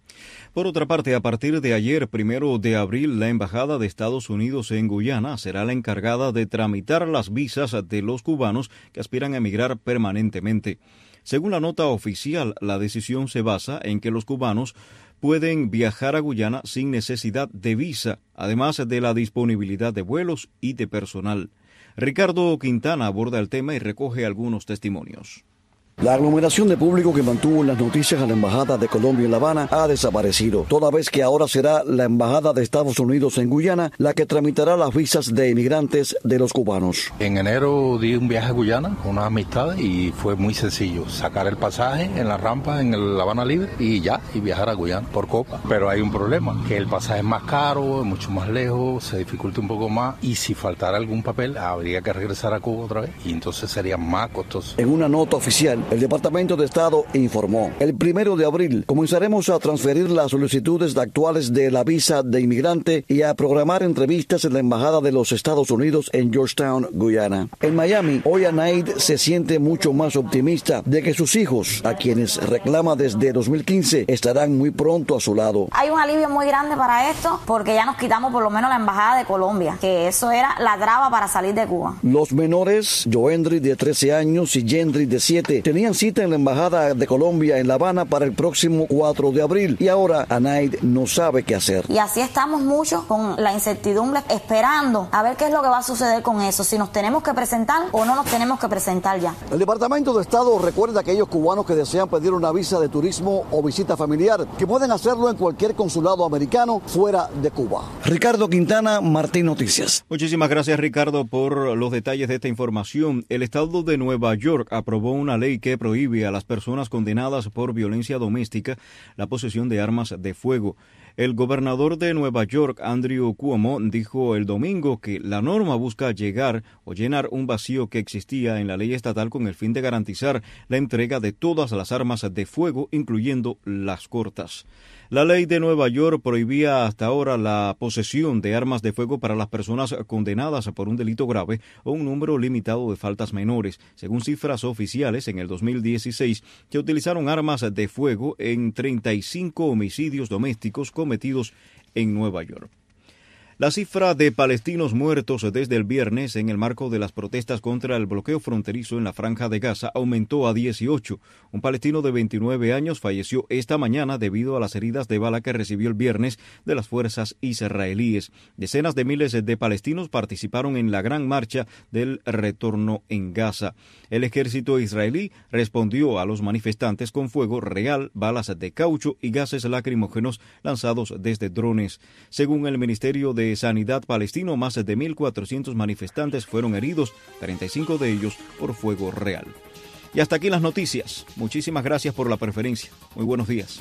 Por otra parte, a partir de ayer, primero de abril, la Embajada de Estados Unidos en Guyana será la encargada de tramitar las visas de los cubanos que aspiran a emigrar permanentemente. Según la nota oficial, la decisión se basa en que los cubanos pueden viajar a Guyana sin necesidad de visa, además de la disponibilidad de vuelos y de personal. Ricardo Quintana aborda el tema y recoge algunos testimonios. La aglomeración de público que mantuvo en las noticias a la Embajada de Colombia en La Habana ha desaparecido, toda vez que ahora será la Embajada de Estados Unidos en Guyana la que tramitará las visas de inmigrantes de los cubanos. En enero di un viaje a Guyana con unas amistades y fue muy sencillo, sacar el pasaje en la rampa en el La Habana Libre y ya, y viajar a Guyana por Copa. Pero hay un problema, que el pasaje es más caro, es mucho más lejos, se dificulta un poco más y si faltara algún papel habría que regresar a Cuba otra vez y entonces sería más costoso. En una nota oficial, el Departamento de Estado informó: el primero de abril comenzaremos a transferir las solicitudes actuales de la visa de inmigrante y a programar entrevistas en la Embajada de los Estados Unidos en Georgetown, Guyana. En Miami, hoy Anaid se siente mucho más optimista de que sus hijos, a quienes reclama desde dos mil quince, estarán muy pronto a su lado. Hay un alivio muy grande para esto porque ya nos quitamos por lo menos la Embajada de Colombia, que eso era la traba para salir de Cuba. Los menores, Joendry de trece años y Gendry de siete, tenían cita en la Embajada de Colombia en La Habana para el próximo cuatro de abril y ahora Anaid no sabe qué hacer. Y así estamos muchos con la incertidumbre esperando a ver qué es lo que va a suceder con eso, si nos tenemos que presentar o no nos tenemos que presentar ya. El Departamento de Estado recuerda a aquellos cubanos que desean pedir una visa de turismo o visita familiar que pueden hacerlo en cualquier consulado americano fuera de Cuba. Ricardo Quintana, Martín Noticias. Muchísimas gracias, Ricardo, por los detalles de esta información. El Estado de Nueva York aprobó una ley que prohíbe a las personas condenadas por violencia doméstica la posesión de armas de fuego. El gobernador de Nueva York, Andrew Cuomo, dijo el domingo que la norma busca llegar o llenar un vacío que existía en la ley estatal con el fin de garantizar la entrega de todas las armas de fuego, incluyendo las cortas. La ley de Nueva York prohibía hasta ahora la posesión de armas de fuego para las personas condenadas por un delito grave o un número limitado de faltas menores, según cifras oficiales en el dos mil dieciséis, que utilizaron armas de fuego en treinta y cinco homicidios domésticos cometidos en Nueva York. La cifra de palestinos muertos desde el viernes en el marco de las protestas contra el bloqueo fronterizo en la Franja de Gaza aumentó a dieciocho. Un palestino de veintinueve años falleció esta mañana debido a las heridas de bala que recibió el viernes de las fuerzas israelíes. Decenas de miles de palestinos participaron en la gran marcha del retorno en Gaza. El ejército israelí respondió a los manifestantes con fuego real, balas de caucho y gases lacrimógenos lanzados desde drones. Según el Ministerio de Sanidad palestino, más de mil cuatrocientos manifestantes fueron heridos, treinta y cinco de ellos por fuego real. Y hasta aquí las noticias. Muchísimas gracias por la preferencia. Muy buenos días.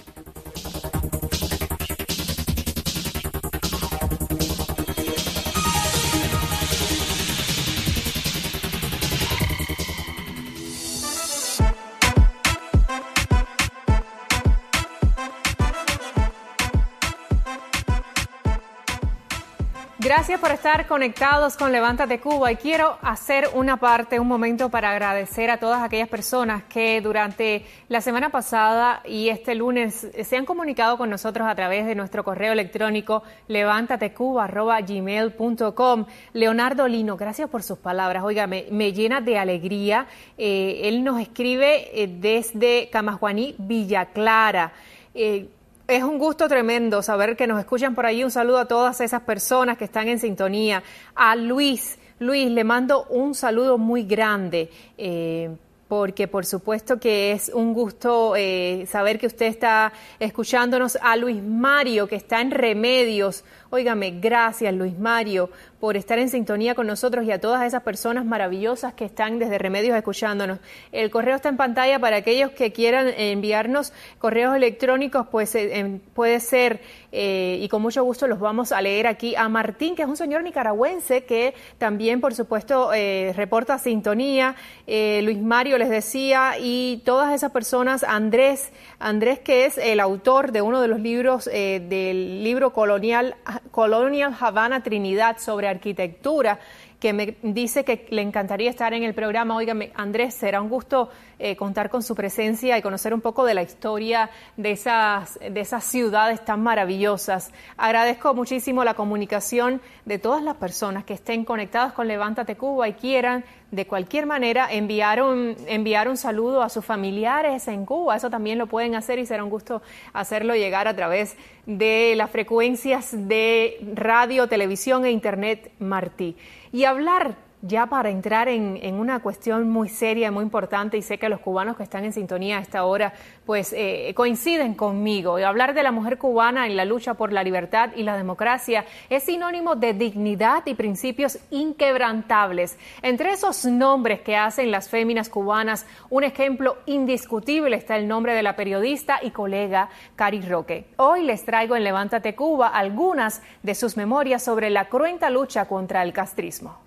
Gracias por estar conectados con Levántate Cuba y quiero hacer una parte, un momento para agradecer a todas aquellas personas que durante la semana pasada y este lunes se han comunicado con nosotros a través de nuestro correo electrónico levántatecuba arroba gmail punto com. Leonardo Lino, gracias por sus palabras. Oiga, me, me llena de alegría. Eh, él nos escribe eh, desde Camajuaní, Villa Clara. Eh, Es un gusto tremendo saber que nos escuchan por allí. Un saludo a todas esas personas que están en sintonía. A Luis, Luis, le mando un saludo muy grande, eh, porque por supuesto que es un gusto eh, saber que usted está escuchándonos. A Luis Mario, que está en Remedios. Óigame, gracias Luis Mario por estar en sintonía con nosotros y a todas esas personas maravillosas que están desde Remedios escuchándonos. El correo está en pantalla para aquellos que quieran enviarnos correos electrónicos, pues eh, puede ser, eh, y con mucho gusto los vamos a leer aquí. A Martín, que es un señor nicaragüense que también, por supuesto, eh, reporta sintonía. Eh, Luis Mario les decía, y todas esas personas, Andrés, Andrés que es el autor de uno de los libros, eh, del libro Colonial, Colonial Havana Trinidad sobre arquitectura, que me dice que le encantaría estar en el programa. Óigame, Andrés, será un gusto eh, contar con su presencia y conocer un poco de la historia de esas, de esas ciudades tan maravillosas. Agradezco muchísimo la comunicación de todas las personas que estén conectadas con Levántate Cuba y quieran de cualquier manera enviar un, enviar un saludo a sus familiares en Cuba. Eso también lo pueden hacer y será un gusto hacerlo llegar a través de las frecuencias de radio, televisión e internet Martí. Y hablar, ya para entrar en, en una cuestión muy seria, muy importante, y sé que los cubanos que están en sintonía a esta hora pues eh, coinciden conmigo. Y hablar de la mujer cubana en la lucha por la libertad y la democracia es sinónimo de dignidad y principios inquebrantables. Entre esos nombres que hacen las féminas cubanas, un ejemplo indiscutible está el nombre de la periodista y colega Cari Roque. Hoy les traigo en Levántate Cuba algunas de sus memorias sobre la cruenta lucha contra el castrismo.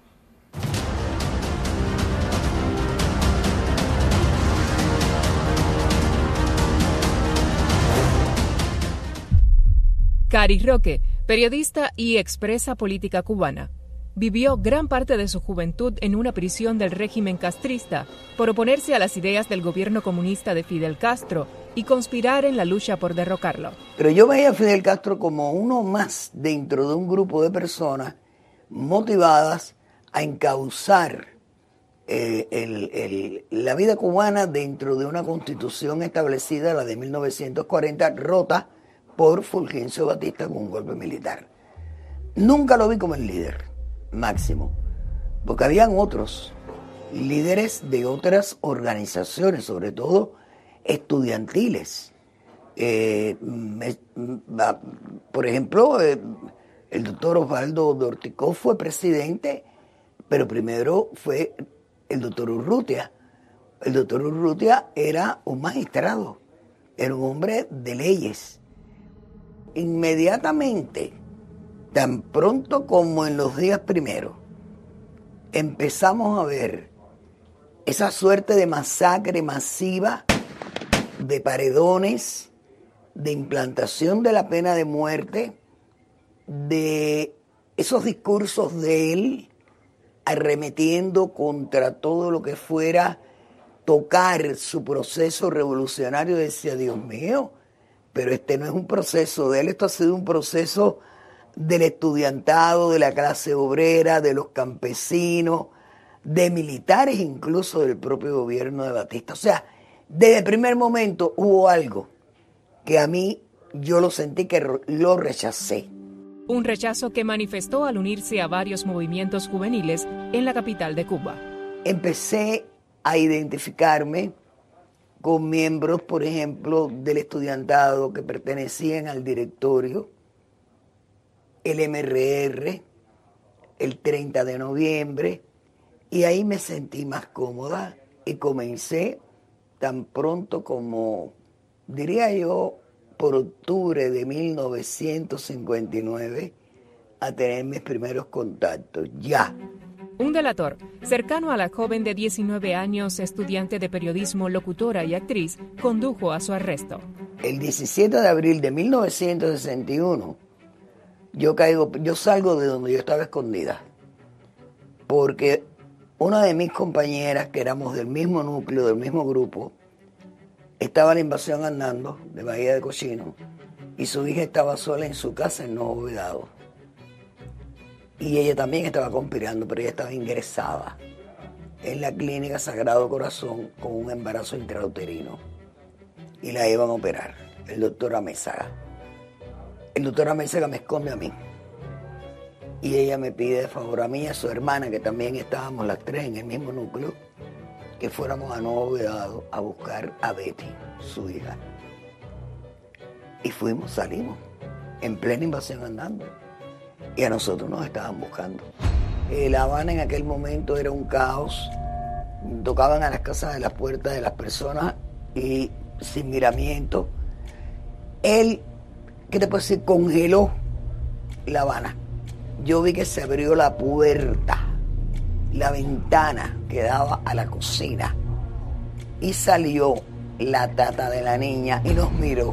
Cari Roque, periodista y expresa política cubana, vivió gran parte de su juventud en una prisión del régimen castrista por oponerse a las ideas del gobierno comunista de Fidel Castro y conspirar en la lucha por derrocarlo. Pero yo veía a Fidel Castro como uno más dentro de un grupo de personas motivadas a encauzar eh, el, el, la vida cubana dentro de una constitución establecida, la de mil novecientos cuarenta, rota por Fulgencio Batista con un golpe militar. Nunca lo vi como el líder máximo, porque habían otros líderes de otras organizaciones, sobre todo estudiantiles. Eh, me, por ejemplo, eh, el doctor Osvaldo Dorticó fue presidente, pero primero fue el doctor Urrutia. El doctor Urrutia era un magistrado, era un hombre de leyes. Inmediatamente, tan pronto como en los días primeros, empezamos a ver esa suerte de masacre masiva, de paredones, de implantación de la pena de muerte, de esos discursos de él arremetiendo contra todo lo que fuera tocar su proceso revolucionario. Decía, Dios mío, pero este no es un proceso de él, esto ha sido un proceso del estudiantado, de la clase obrera, de los campesinos, de militares, incluso del propio gobierno de Batista. O sea, desde el primer momento hubo algo que a mí yo lo sentí que lo rechacé. Un rechazo que manifestó al unirse a varios movimientos juveniles en la capital de Cuba. Empecé a identificarme con miembros, por ejemplo, del estudiantado que pertenecían al directorio, el M R R, el treinta de noviembre, y ahí me sentí más cómoda y comencé tan pronto como, diría yo, por octubre de mil novecientos cincuenta y nueve, a tener mis primeros contactos, ya. Un delator, cercano a la joven de diecinueve años, estudiante de periodismo, locutora y actriz, condujo a su arresto. El diecisiete de abril de mil novecientos sesenta y uno, yo, caigo, yo salgo de donde yo estaba escondida, porque una de mis compañeras, que éramos del mismo núcleo, del mismo grupo, estaba la invasión andando de Bahía de Cochino y su hija estaba sola en su casa en Nuevo Vedado. Y ella también estaba conspirando, pero ella estaba ingresada en la clínica Sagrado Corazón con un embarazo intrauterino y la iban a operar, el doctor Amézaga. El doctor Amézaga me esconde a mí y ella me pide de favor a mí y a su hermana, que también estábamos las tres en el mismo núcleo, que fuéramos a Nuevo Vedado a buscar a Betty, su hija. Y fuimos, salimos, en plena invasión andando. Y a nosotros nos estaban buscando. Eh, La Habana en aquel momento era un caos. Tocaban a las casas de las puertas de las personas y sin miramiento. Él, ¿qué te puedo decir? Congeló La Habana. Yo vi que se abrió la puerta, la ventana que daba a la cocina, y salió la tata de la niña y nos miró.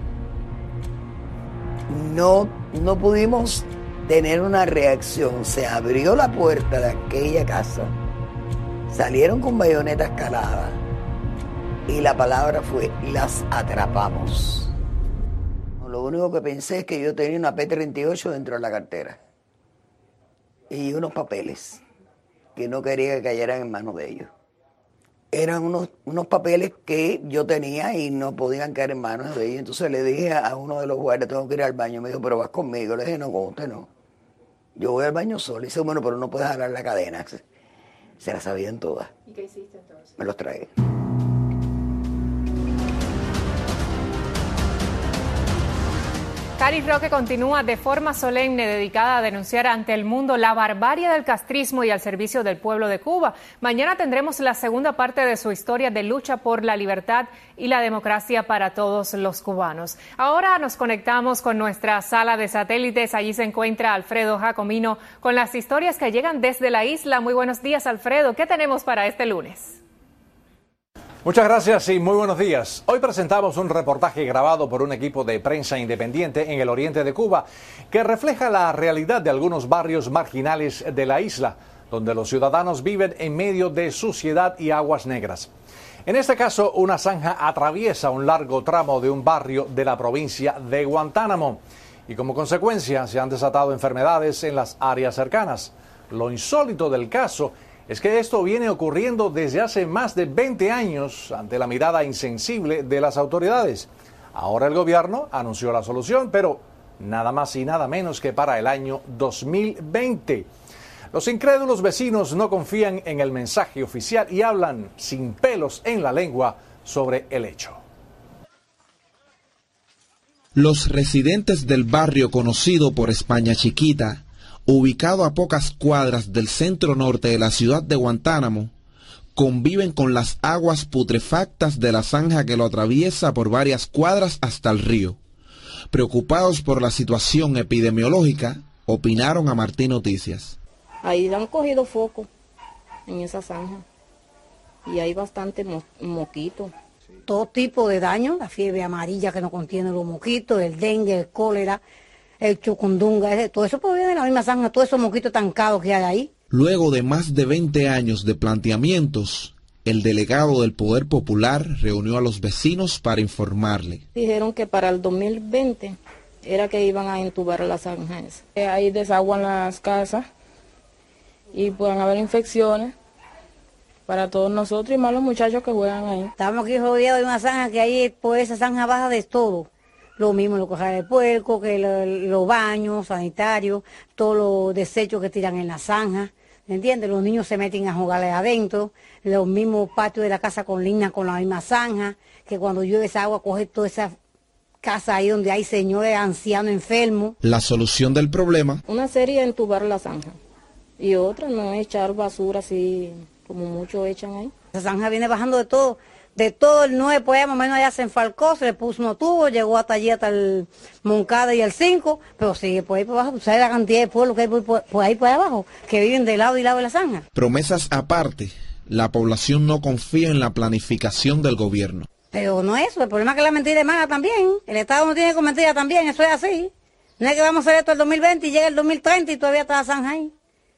No, no pudimos tener una reacción. Se abrió la puerta de aquella casa, salieron con bayonetas caladas y la palabra fue: las atrapamos. Lo único que pensé es que yo tenía una P treinta y ocho dentro de la cartera y unos papeles que no quería que cayeran en manos de ellos. Eran unos, unos papeles que yo tenía y no podían caer en manos de ellos. Entonces le dije a uno de los guardias: tengo que ir al baño. Me dijo: pero vas conmigo. Le dije: no, con usted no. Yo voy al baño solo. Y dice: bueno, pero no puedes jalar la cadena. Se la sabían todas. ¿Y qué hiciste entonces? Me los tragué. Caris Roque continúa de forma solemne dedicada a denunciar ante el mundo la barbarie del castrismo y al servicio del pueblo de Cuba. Mañana tendremos la segunda parte de su historia de lucha por la libertad y la democracia para todos los cubanos. Ahora nos conectamos con nuestra sala de satélites. Allí se encuentra Alfredo Jacomino con las historias que llegan desde la isla. Muy buenos días, Alfredo. ¿Qué tenemos para este lunes? Muchas gracias y muy buenos días. Hoy presentamos un reportaje grabado por un equipo de prensa independiente en el oriente de Cuba que refleja la realidad de algunos barrios marginales de la isla, donde los ciudadanos viven en medio de suciedad y aguas negras. En este caso, una zanja atraviesa un largo tramo de un barrio de la provincia de Guantánamo y como consecuencia se han desatado enfermedades en las áreas cercanas. Lo insólito del caso es que esto viene ocurriendo desde hace más de veinte años ante la mirada insensible de las autoridades. Ahora el gobierno anunció la solución, pero nada más y nada menos que para el año dos mil veinte. Los incrédulos vecinos no confían en el mensaje oficial y hablan sin pelos en la lengua sobre el hecho. Los residentes del barrio conocido por España Chiquita, ubicado a pocas cuadras del centro norte de la ciudad de Guantánamo, conviven con las aguas putrefactas de la zanja que lo atraviesa por varias cuadras hasta el río. Preocupados por la situación epidemiológica, opinaron a Martín Noticias. Ahí han cogido foco en esa zanja y hay bastante mo moquito. Todo tipo de daño, la fiebre amarilla que no contiene los mosquitos, el dengue, el cólera, el chucundunga, ese, todo eso proviene de la misma zanja, todos esos mosquitos tan caros que hay ahí. Luego de más de veinte años de planteamientos, el delegado del Poder Popular reunió a los vecinos para informarle. Dijeron que para el dos mil veinte era que iban a entubar la zanja esa. Ahí desaguan las casas y pueden haber infecciones para todos nosotros y más los muchachos que juegan ahí. Estamos aquí rodeados de una zanja que ahí, pues esa zanja baja de todo. Lo mismo, los cojares de puerco, que los lo baños sanitarios, todos los desechos que tiran en la zanja. ¿Entiendes? Los niños se meten a jugar adentro, los mismos patios de la casa con lina con la misma zanja, que cuando llueve esa agua coge toda esa casa ahí donde hay señores ancianos enfermos. La solución del problema. Una serie entubar la zanja y otra no echar basura así como muchos echan ahí. Esa zanja viene bajando de todo, de todo el nueve, pues más o menos allá se enfalcó, se le puso unos tubos, llegó hasta allí, hasta el Moncada y el cinco, pero sigue por ahí por abajo, ¿sabes la cantidad de pueblos que hay por, por, por ahí por abajo, que viven de lado y lado de la zanja? Promesas aparte, la población no confía en la planificación del gobierno. Pero no es eso, el problema es que la mentira es mala también, el Estado no tiene que mentira también, eso es así. No es que vamos a hacer esto el dos mil veinte y llega el dos mil treinta y todavía está la zanja ahí.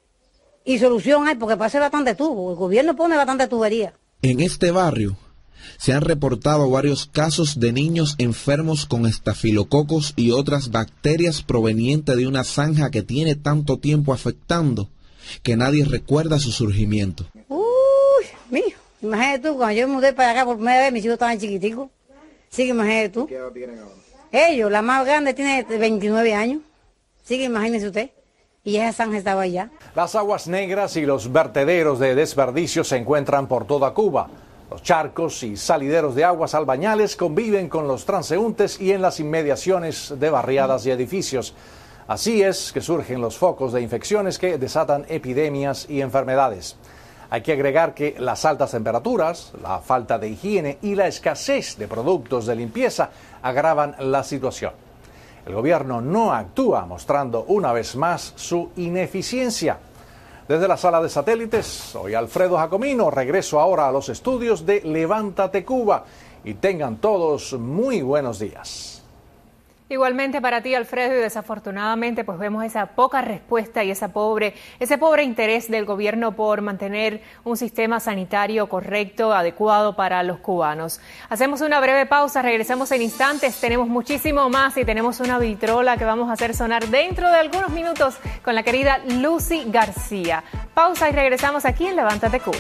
Y solución hay, porque parece bastante tubo, el gobierno pone bastante tubería. En este barrio se han reportado varios casos de niños enfermos con estafilococos y otras bacterias provenientes de una zanja que tiene tanto tiempo afectando que nadie recuerda su surgimiento. Uy, mijo, imagínate tú, cuando yo me mudé para acá por primera vez, mis hijos estaban chiquiticos. Sí, que imagínate tú. ¿Qué edad tienen ahora? Ellos, la más grande tiene veintinueve años. Sí, que imagínese usted. Y esa zanja estaba allá. Las aguas negras y los vertederos de desperdicio se encuentran por toda Cuba. Los charcos y salideros de aguas albañales conviven con los transeúntes y en las inmediaciones de barriadas y edificios. Así es que surgen los focos de infecciones que desatan epidemias y enfermedades. Hay que agregar que las altas temperaturas, la falta de higiene y la escasez de productos de limpieza agravan la situación. El gobierno no actúa, mostrando una vez más su ineficiencia. Desde la sala de satélites, soy Alfredo Jacomino, regreso ahora a los estudios de Levántate Cuba y tengan todos muy buenos días. Igualmente para ti, Alfredo, y desafortunadamente pues vemos esa poca respuesta y esa pobre, ese pobre interés del gobierno por mantener un sistema sanitario correcto, adecuado para los cubanos. Hacemos una breve pausa, regresamos en instantes, tenemos muchísimo más y tenemos una vitrola que vamos a hacer sonar dentro de algunos minutos con la querida Lucy García. Pausa y regresamos aquí en Levántate Cuba.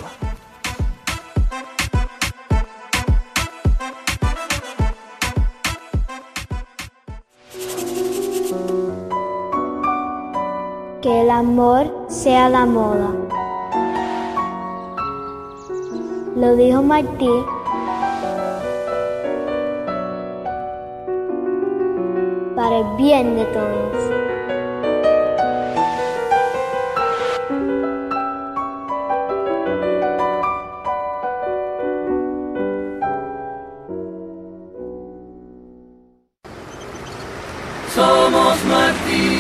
Que el amor sea la moda. Lo dijo Martí. Para el bien de todos. Somos Martí.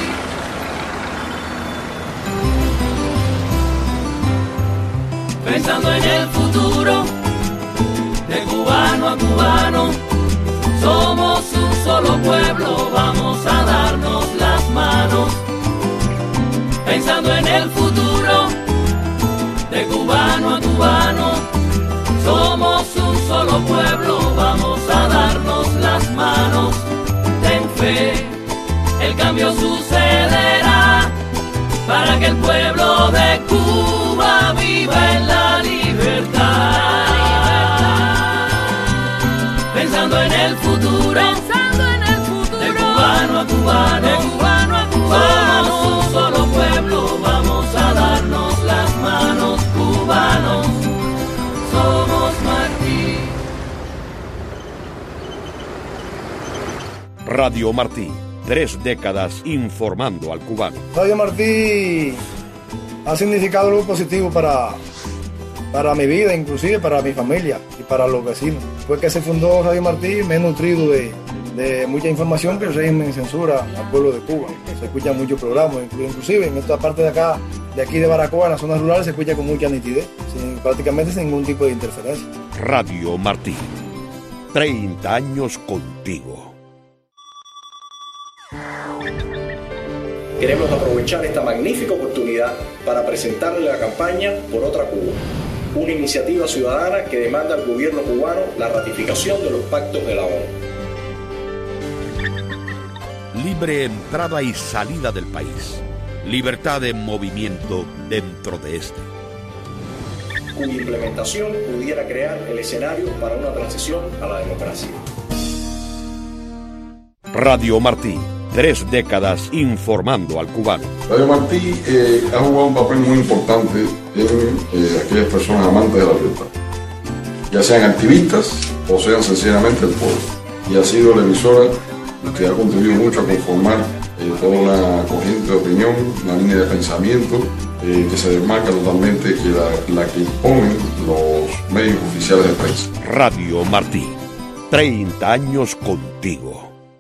Pensando en el futuro, de cubano a cubano, somos un solo pueblo, vamos a darnos las manos. Pensando en el futuro, de cubano a cubano, somos un solo pueblo, vamos a darnos las manos. Ten fe, el cambio sucederá, para que el pueblo de Cuba viva en la libertad. Pensando en el futuro, pensando en el futuro, de cubano a cubano, de cubano a cubano, somos un solo pueblo, vamos a darnos las manos, cubanos, somos Martí. Radio Martí, tres décadas informando al cubano. Radio Martí ha significado algo positivo para, para mi vida, inclusive para mi familia y para los vecinos. Después que se fundó Radio Martí me he nutrido de, de mucha información que el régimen censura al pueblo de Cuba. Se escuchan muchos programas, inclusive en esta parte de acá, de aquí de Baracoa, en las zonas rurales, se escucha con mucha nitidez, sin, prácticamente sin ningún tipo de interferencia. Radio Martí, treinta años contigo. Queremos aprovechar esta magnífica oportunidad para presentarle la campaña Por Otra Cuba, una iniciativa ciudadana que demanda al gobierno cubano la ratificación de los pactos de la ONU. libre entrada y salida del país, libertad de movimiento dentro de este, cuya implementación pudiera crear el escenario para una transición a la democracia. Radio Martí, tres décadas informando al cubano. Radio Martí eh, ha jugado un papel muy importante en eh, aquellas personas amantes de la libertad, ya sean activistas o sean sencillamente el pueblo. Y ha sido la emisora que ha contribuido mucho a conformar eh, toda una corriente de opinión, una línea de pensamiento eh, que se desmarca totalmente que la, la que imponen los medios oficiales de prensa. Radio Martí, treinta años contigo.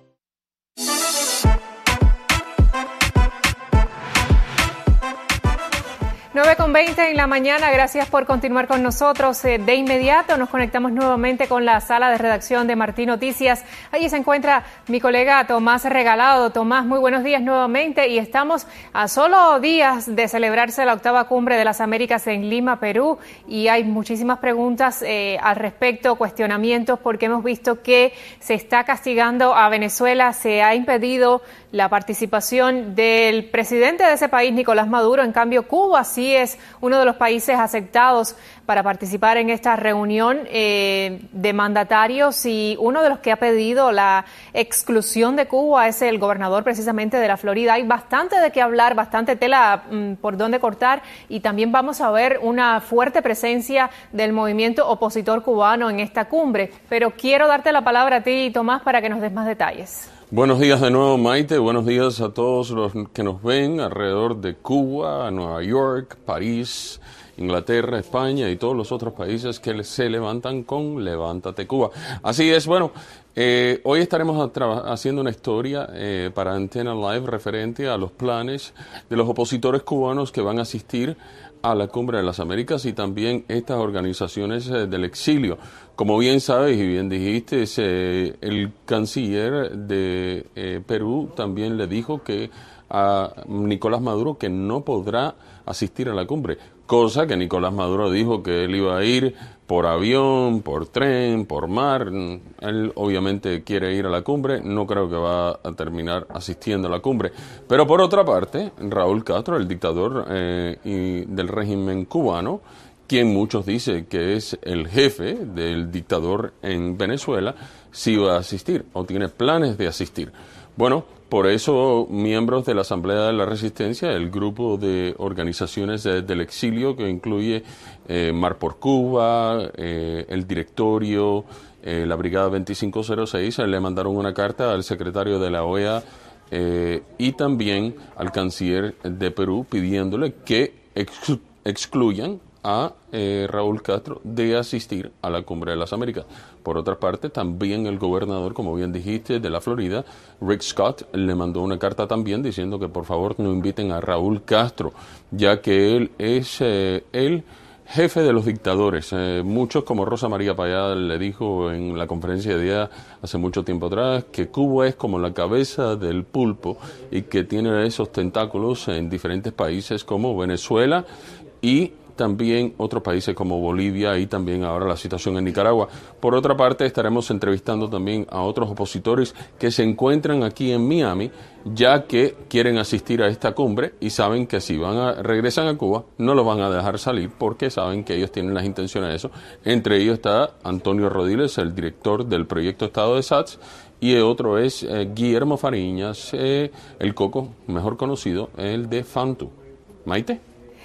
nueve con veinte en la mañana, gracias por continuar con nosotros. De inmediato nos conectamos nuevamente con la sala de redacción de Martí Noticias. Allí se encuentra mi colega Tomás Regalado. Tomás, muy buenos días nuevamente y estamos a solo días de celebrarse la octava cumbre de las Américas en Lima, Perú, y hay muchísimas preguntas eh, al respecto, cuestionamientos, porque hemos visto que se está castigando a Venezuela, se ha impedido la participación del presidente de ese país, Nicolás Maduro. En cambio, Cuba sí es uno de los países aceptados para participar en esta reunión eh, de mandatarios, y uno de los que ha pedido la exclusión de Cuba es el gobernador precisamente de la Florida. Hay bastante de qué hablar, bastante tela mm, por dónde cortar, y también vamos a ver una fuerte presencia del movimiento opositor cubano en esta cumbre. Pero quiero darte la palabra a ti, Tomás, para que nos des más detalles. Buenos días de nuevo, Maite. Buenos días a todos los que nos ven alrededor de Cuba, Nueva York, París, Inglaterra, España y todos los otros países que se levantan con Levántate Cuba. Así es, bueno, eh, hoy estaremos haciendo una historia eh, para Antena Live referente a los planes de los opositores cubanos que van a asistir a la Cumbre de las Américas y también estas organizaciones eh, del exilio. Como bien sabes y bien dijiste, eh, el canciller de eh, Perú también le dijo que a Nicolás Maduro que no podrá asistir a la cumbre, cosa que Nicolás Maduro dijo que él iba a ir por avión, por tren, por mar. Él obviamente quiere ir a la cumbre, no creo que va a terminar asistiendo a la cumbre. Pero por otra parte, Raúl Castro, el dictador eh, y del régimen cubano, quien muchos dicen que es el jefe del dictador en Venezuela, sí va a asistir o tiene planes de asistir. Bueno, por eso miembros de la Asamblea de la Resistencia, el grupo de organizaciones de, del exilio que incluye eh, Mar por Cuba, eh, el directorio, eh, la Brigada veinticinco cero seis, le mandaron una carta al secretario de la O E A eh, y también al canciller de Perú pidiéndole que ex, excluyan a eh, Raúl Castro de asistir a la Cumbre de las Américas. Por otra parte, también el gobernador, como bien dijiste, de la Florida, Rick Scott, le mandó una carta también diciendo que por favor no inviten a Raúl Castro, ya que él es eh, el jefe de los dictadores. Eh, muchos, como Rosa María Payá le dijo en la conferencia de día hace mucho tiempo atrás, que Cuba es como la cabeza del pulpo y que tiene esos tentáculos en diferentes países como Venezuela y también otros países como Bolivia y también ahora la situación en Nicaragua. Por otra parte, estaremos entrevistando también a otros opositores que se encuentran aquí en Miami, ya que quieren asistir a esta cumbre y saben que si van a regresan a Cuba no los van a dejar salir porque saben que ellos tienen las intenciones de eso. Entre ellos está Antonio Rodiles, el director del proyecto Estado de S A T S, y el otro es eh, Guillermo Fariñas, eh, el Coco, mejor conocido, el de Fantu. Maite.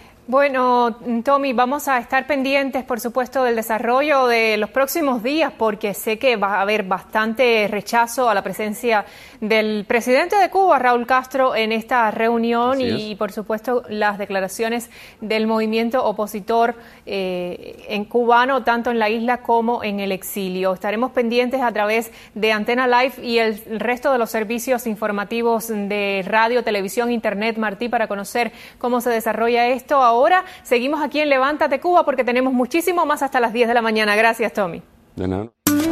Bueno, Tommy, vamos a estar pendientes, por supuesto, del desarrollo de los próximos días, porque sé que va a haber bastante rechazo a la presencia del presidente de Cuba, Raúl Castro, en esta reunión y, por supuesto, las declaraciones del movimiento opositor eh, en cubano, tanto en la isla como en el exilio. Estaremos pendientes a través de Antena Live y el resto de los servicios informativos de radio, televisión, internet, Martí, para conocer cómo se desarrolla esto. Ahora seguimos aquí en Levántate Cuba porque tenemos muchísimo más hasta las diez de la mañana. Gracias, Tommy. De nada.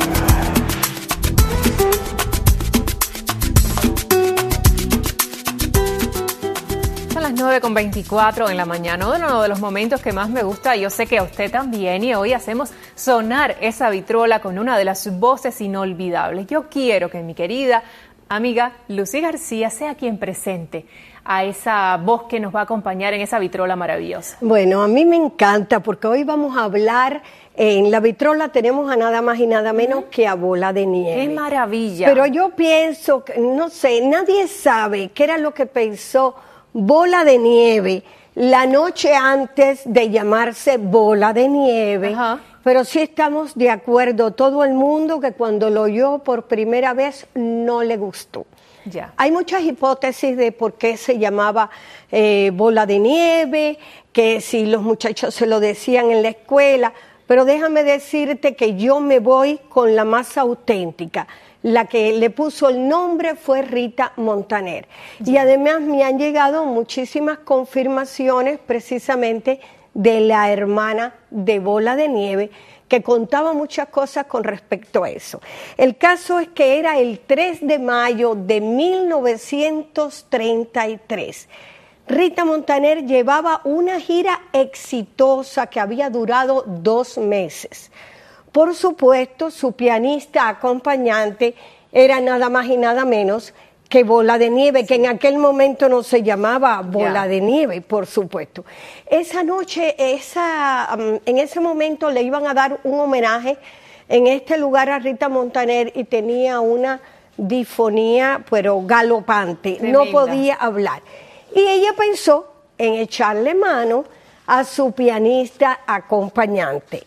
Son las nueve con veinticuatro en la mañana, uno de los momentos que más me gusta, yo sé que a usted también, y hoy hacemos sonar esa vitrola con una de las voces inolvidables. Yo quiero que mi querida amiga Lucy García sea quien presente a esa voz que nos va a acompañar en esa vitrola maravillosa. Bueno, a mí me encanta porque hoy vamos a hablar, en la vitrola tenemos a nada más y nada menos uh-huh. que a Bola de Nieve. ¡Qué maravilla! Pero yo pienso, no sé, nadie sabe qué era lo que pensó Bola de Nieve la noche antes de llamarse Bola de Nieve. Uh-huh. Pero sí estamos de acuerdo, todo el mundo, que cuando lo oyó por primera vez no le gustó. Ya. Hay muchas hipótesis de por qué se llamaba eh, Bola de Nieve, que si los muchachos se lo decían en la escuela, pero déjame decirte que yo me voy con la más auténtica. La que le puso el nombre fue Rita Montaner. Ya. Y además me han llegado muchísimas confirmaciones precisamente de la hermana de Bola de Nieve, que contaba muchas cosas con respecto a eso. El caso es que era el tres de mayo de mil novecientos treinta y tres. Rita Montaner llevaba una gira exitosa que había durado dos meses. Por supuesto, su pianista acompañante era nada más y nada menos que Bola de Nieve, que en aquel momento no se llamaba Bola yeah. de Nieve, por supuesto. Esa noche, esa, um, en ese momento le iban a dar un homenaje en este lugar a Rita Montaner y tenía una difonía, pero galopante, tremenda. No podía hablar. Y ella pensó en echarle mano a su pianista acompañante.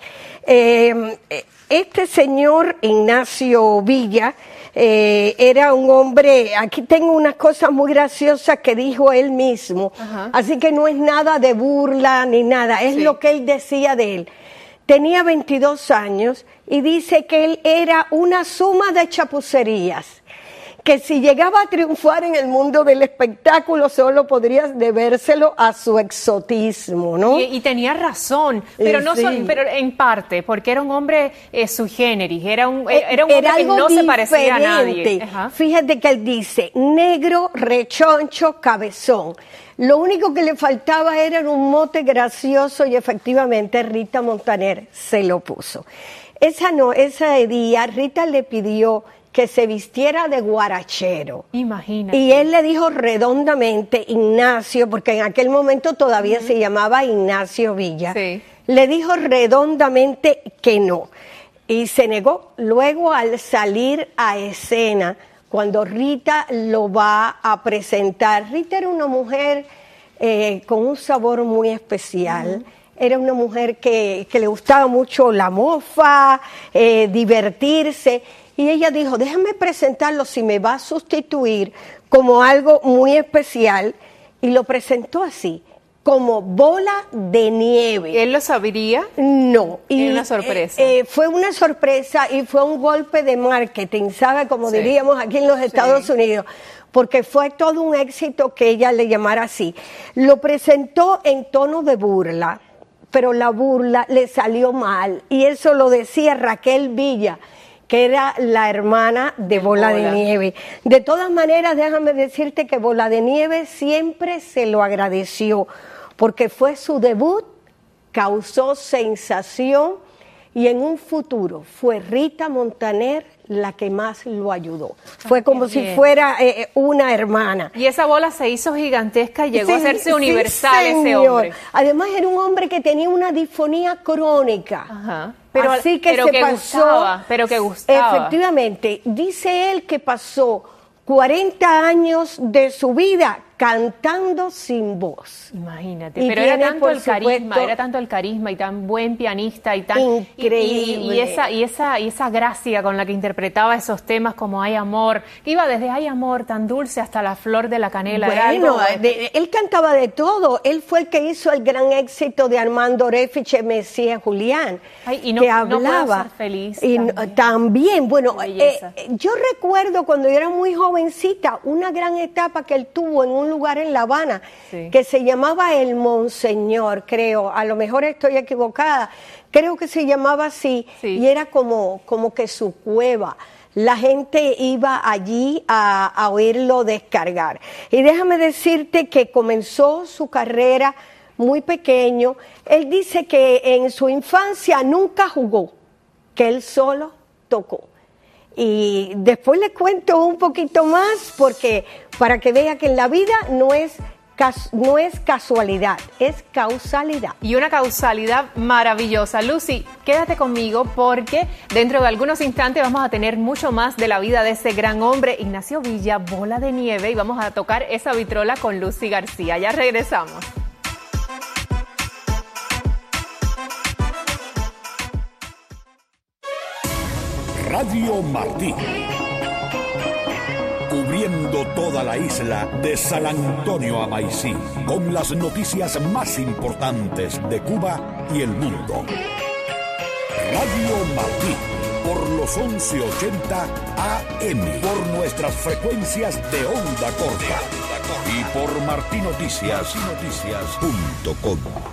Eh, este señor Ignacio Villa Eh, era un hombre, aquí tengo unas cosas muy graciosas que dijo él mismo, ajá. Así que no es nada de burla ni nada, es sí. lo que él decía de él. Tenía veintidós años y dice que él era una suma de chapucerías, que si llegaba a triunfar en el mundo del espectáculo solo podría debérselo a su exotismo, ¿no? Y, y tenía razón, pero no sí. so, pero en parte, porque era un hombre eh, sui generis, era un, era un era hombre que no diferente. Se parecía a nadie. Ajá. Fíjate que él dice, negro, rechoncho, cabezón. Lo único que le faltaba era un mote gracioso y efectivamente Rita Montaner se lo puso. Esa no, ese día Rita le pidió que se vistiera de guarachero. Imagínate. Y él le dijo redondamente, Ignacio, porque en aquel momento todavía uh-huh. se llamaba Ignacio Villa, sí. le dijo redondamente que no. Y se negó. Luego, al salir a escena, cuando Rita lo va a presentar, Rita era una mujer eh, con un sabor muy especial. Uh-huh. Era una mujer que, que le gustaba mucho la mofa, eh, divertirse. Y ella dijo, déjame presentarlo si me va a sustituir como algo muy especial. Y lo presentó así, como Bola de Nieve. ¿Él lo sabría? No. Y era una sorpresa. Eh, eh, fue una sorpresa y fue un golpe de marketing, ¿sabe? Como sí. diríamos aquí en los Estados sí. Unidos. Porque fue todo un éxito que ella le llamara así. Lo presentó en tono de burla, pero la burla le salió mal. Y eso lo decía Raquel Villa, que era la hermana de Bola de Nieve. De todas maneras, déjame decirte que Bola de Nieve siempre se lo agradeció, porque fue su debut, causó sensación, y en un futuro fue Rita Montaner la que más lo ayudó. Fue como si fuera eh, una hermana. Y esa bola se hizo gigantesca y llegó sí, a hacerse sí, universal señor. Ese hombre. Además era un hombre que tenía una disfonía crónica. Ajá. Pero, Así que pero se que pasó, gustaba, pero que gustaba. Efectivamente, dice él que pasó cuarenta años de su vida cantando sin voz. Imagínate, y pero era tanto el carisma, supuesto, era tanto el carisma y tan buen pianista y tan increíble. Y, y, y esa y esa y esa gracia con la que interpretaba esos temas como Hay Amor, que iba desde Hay Amor tan dulce hasta La Flor de la Canela. Bueno, era algo... de, él cantaba de todo. Él fue el que hizo el gran éxito de Armando Refiche, Mesías Julián, Ay, y no, que hablaba. No puedo ser feliz. Y también, también bueno, eh, yo recuerdo cuando yo era muy jovencita una gran etapa que él tuvo en un lugar en La Habana, sí. que se llamaba El Monseñor, creo, a lo mejor estoy equivocada, creo que se llamaba así, sí. y era como, como que su cueva. La gente iba allí a, a oírlo descargar. Y déjame decirte que comenzó su carrera muy pequeño. Él dice que en su infancia nunca jugó, que él solo tocó. Y después les cuento un poquito más porque para que vea que en la vida no es no es casualidad, es causalidad. Y una causalidad maravillosa. Lucy, quédate conmigo porque dentro de algunos instantes vamos a tener mucho más de la vida de ese gran hombre, Ignacio Villa, bola de nieve, y vamos a tocar esa vitrola con Lucy García. Ya regresamos. Radio Martí. Cubriendo toda la isla de San Antonio a Maicí, con las noticias más importantes de Cuba y el mundo. Radio Martí, por los once ochenta A M, por nuestras frecuencias de onda corta y por martí noticias punto com.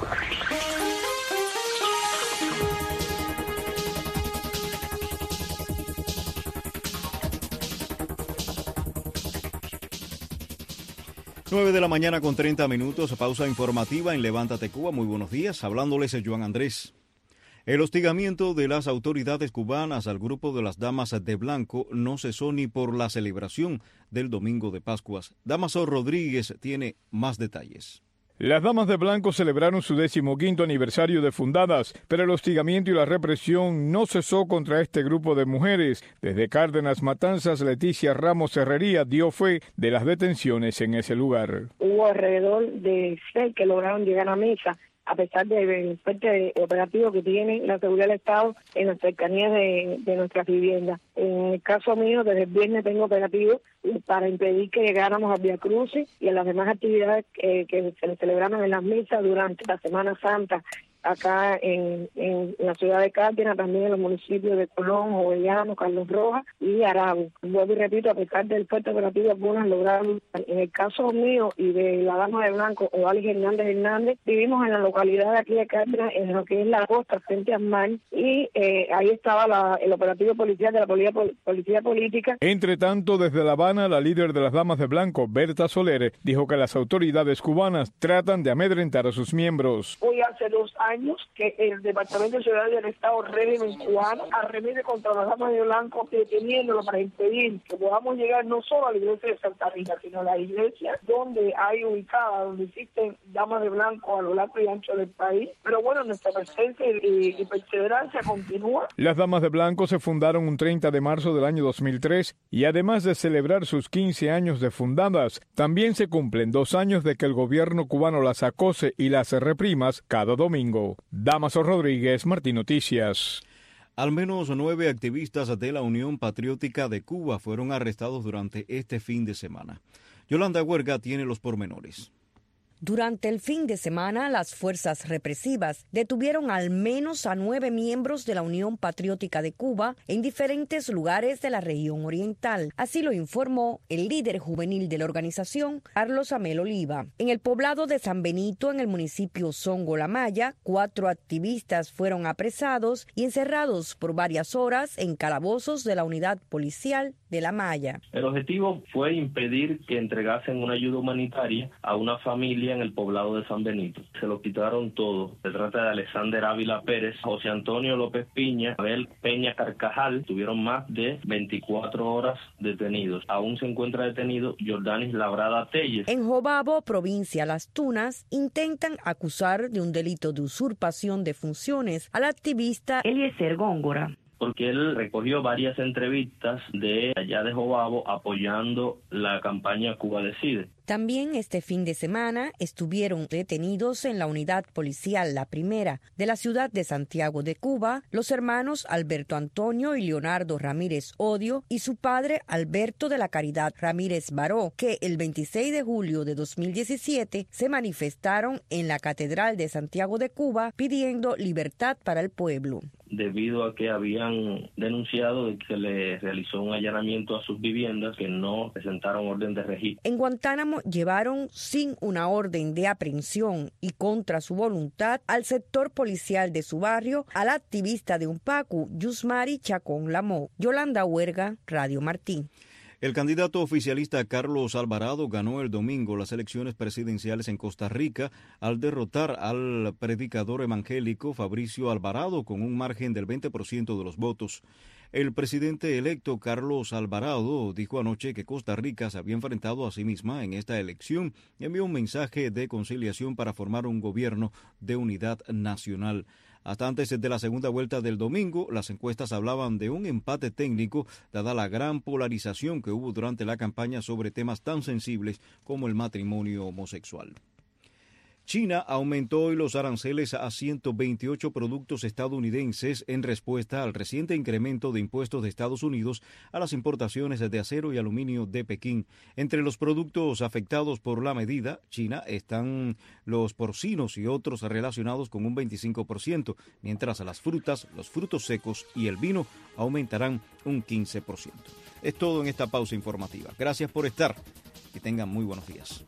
nueve de la mañana con treinta minutos, pausa informativa en Levántate Cuba. Muy buenos días, hablándoles a Joan Andrés. El hostigamiento de las autoridades cubanas al grupo de las Damas de Blanco no cesó ni por la celebración del Domingo de Pascuas. Damaso Rodríguez tiene más detalles. Las Damas de Blanco celebraron su decimoquinto aniversario de fundadas, pero el hostigamiento y la represión no cesó contra este grupo de mujeres. Desde Cárdenas Matanzas, Leticia Ramos Herrería dio fe de las detenciones en ese lugar. Hubo alrededor de seis que lograron llegar a misa, a pesar del fuerte operativo que tiene la seguridad del Estado en las cercanías de, de nuestras viviendas. En el caso mío, desde el viernes tengo operativo para impedir que llegáramos a Vía Crucis y a las demás actividades eh, que se celebraron en las misas durante la Semana Santa, acá en, en la ciudad de Cárdenas, también en los municipios de Colón, Jovellanos, Carlos Rojas y Arabo. Vuelvo y repito, a pesar del fuerte operativo, algunas lograron. En el caso mío y de la Dama de Blanco, Odalis Hernández Hernández, vivimos en la localidad de aquí de Cárdenas, en lo que es la costa, frente al mar, y eh, ahí estaba la, el operativo policial de la policía, policía política. Entre tanto, desde La Habana, la líder de las Damas de Blanco, Berta Soler, dijo que las autoridades cubanas tratan de amedrentar a sus miembros. Hoy hace dos años que el Departamento de Seguridad del Estado régimen cubano arremete contra las Damas de Blanco, deteniéndolo para impedir que podamos llegar no solo a la iglesia de Santa Rita, sino a la iglesia donde hay ubicada, donde existen Damas de Blanco a lo largo y ancho del país. Pero bueno, nuestra presencia y, y perseverancia continúa. Las Damas de Blanco se fundaron un treinta de marzo del año dos mil tres y además de celebrar sus quince años de fundadas, también se cumplen dos años de que el gobierno cubano las acose y las reprima cada domingo. Damaso Rodríguez, Martí Noticias. Al menos nueve activistas de la Unión Patriótica de Cuba fueron arrestados durante este fin de semana. Yolanda Huerga tiene los pormenores. Durante el fin de semana, las fuerzas represivas detuvieron al menos a nueve miembros de la Unión Patriótica de Cuba en diferentes lugares de la región oriental. Así lo informó el líder juvenil de la organización, Carlos Amel Oliva. En el poblado de San Benito, en el municipio Songo La Maya, cuatro activistas fueron apresados y encerrados por varias horas en calabozos de la unidad policial de La Maya. El objetivo fue impedir que entregasen una ayuda humanitaria a una familia en el poblado de San Benito. Se lo quitaron todo. Se trata de Alexander Ávila Pérez, José Antonio López Piña, Abel Peña Carcajal. Tuvieron más de veinticuatro horas detenidos. Aún se encuentra detenido Jordanis Labrada Telles. En Jobabo, provincia Las Tunas, intentan acusar de un delito de usurpación de funciones al activista Eliezer Góngora, porque él recogió varias entrevistas de allá de Jobabo apoyando la campaña Cuba Decide. También este fin de semana estuvieron detenidos en la unidad policial La Primera de la ciudad de Santiago de Cuba los hermanos Alberto Antonio y Leonardo Ramírez Odio y su padre Alberto de la Caridad Ramírez Baró, que el veintiséis de julio de dos mil diecisiete se manifestaron en la Catedral de Santiago de Cuba pidiendo libertad para el pueblo. Debido a que habían denunciado de que se les realizó un allanamiento a sus viviendas que no presentaron orden de registro. En Guantánamo llevaron sin una orden de aprehensión y contra su voluntad al sector policial de su barrio al activista de Unpacu, Yusmari Chacón Lamó. Yolanda Huerga, Radio Martí. El candidato oficialista Carlos Alvarado ganó el domingo las elecciones presidenciales en Costa Rica al derrotar al predicador evangélico Fabricio Alvarado con un margen del veinte por ciento de los votos. El presidente electo Carlos Alvarado dijo anoche que Costa Rica se había enfrentado a sí misma en esta elección y envió un mensaje de conciliación para formar un gobierno de unidad nacional. Hasta antes de la segunda vuelta del domingo, las encuestas hablaban de un empate técnico, dada la gran polarización que hubo durante la campaña sobre temas tan sensibles como el matrimonio homosexual. China aumentó hoy los aranceles a ciento veintiocho productos estadounidenses en respuesta al reciente incremento de impuestos de Estados Unidos a las importaciones de acero y aluminio de Pekín. Entre los productos afectados por la medida, China, están los porcinos y otros relacionados con un veinticinco por ciento, mientras las frutas, los frutos secos y el vino aumentarán un quince por ciento. Es todo en esta pausa informativa. Gracias por estar y tengan muy buenos días.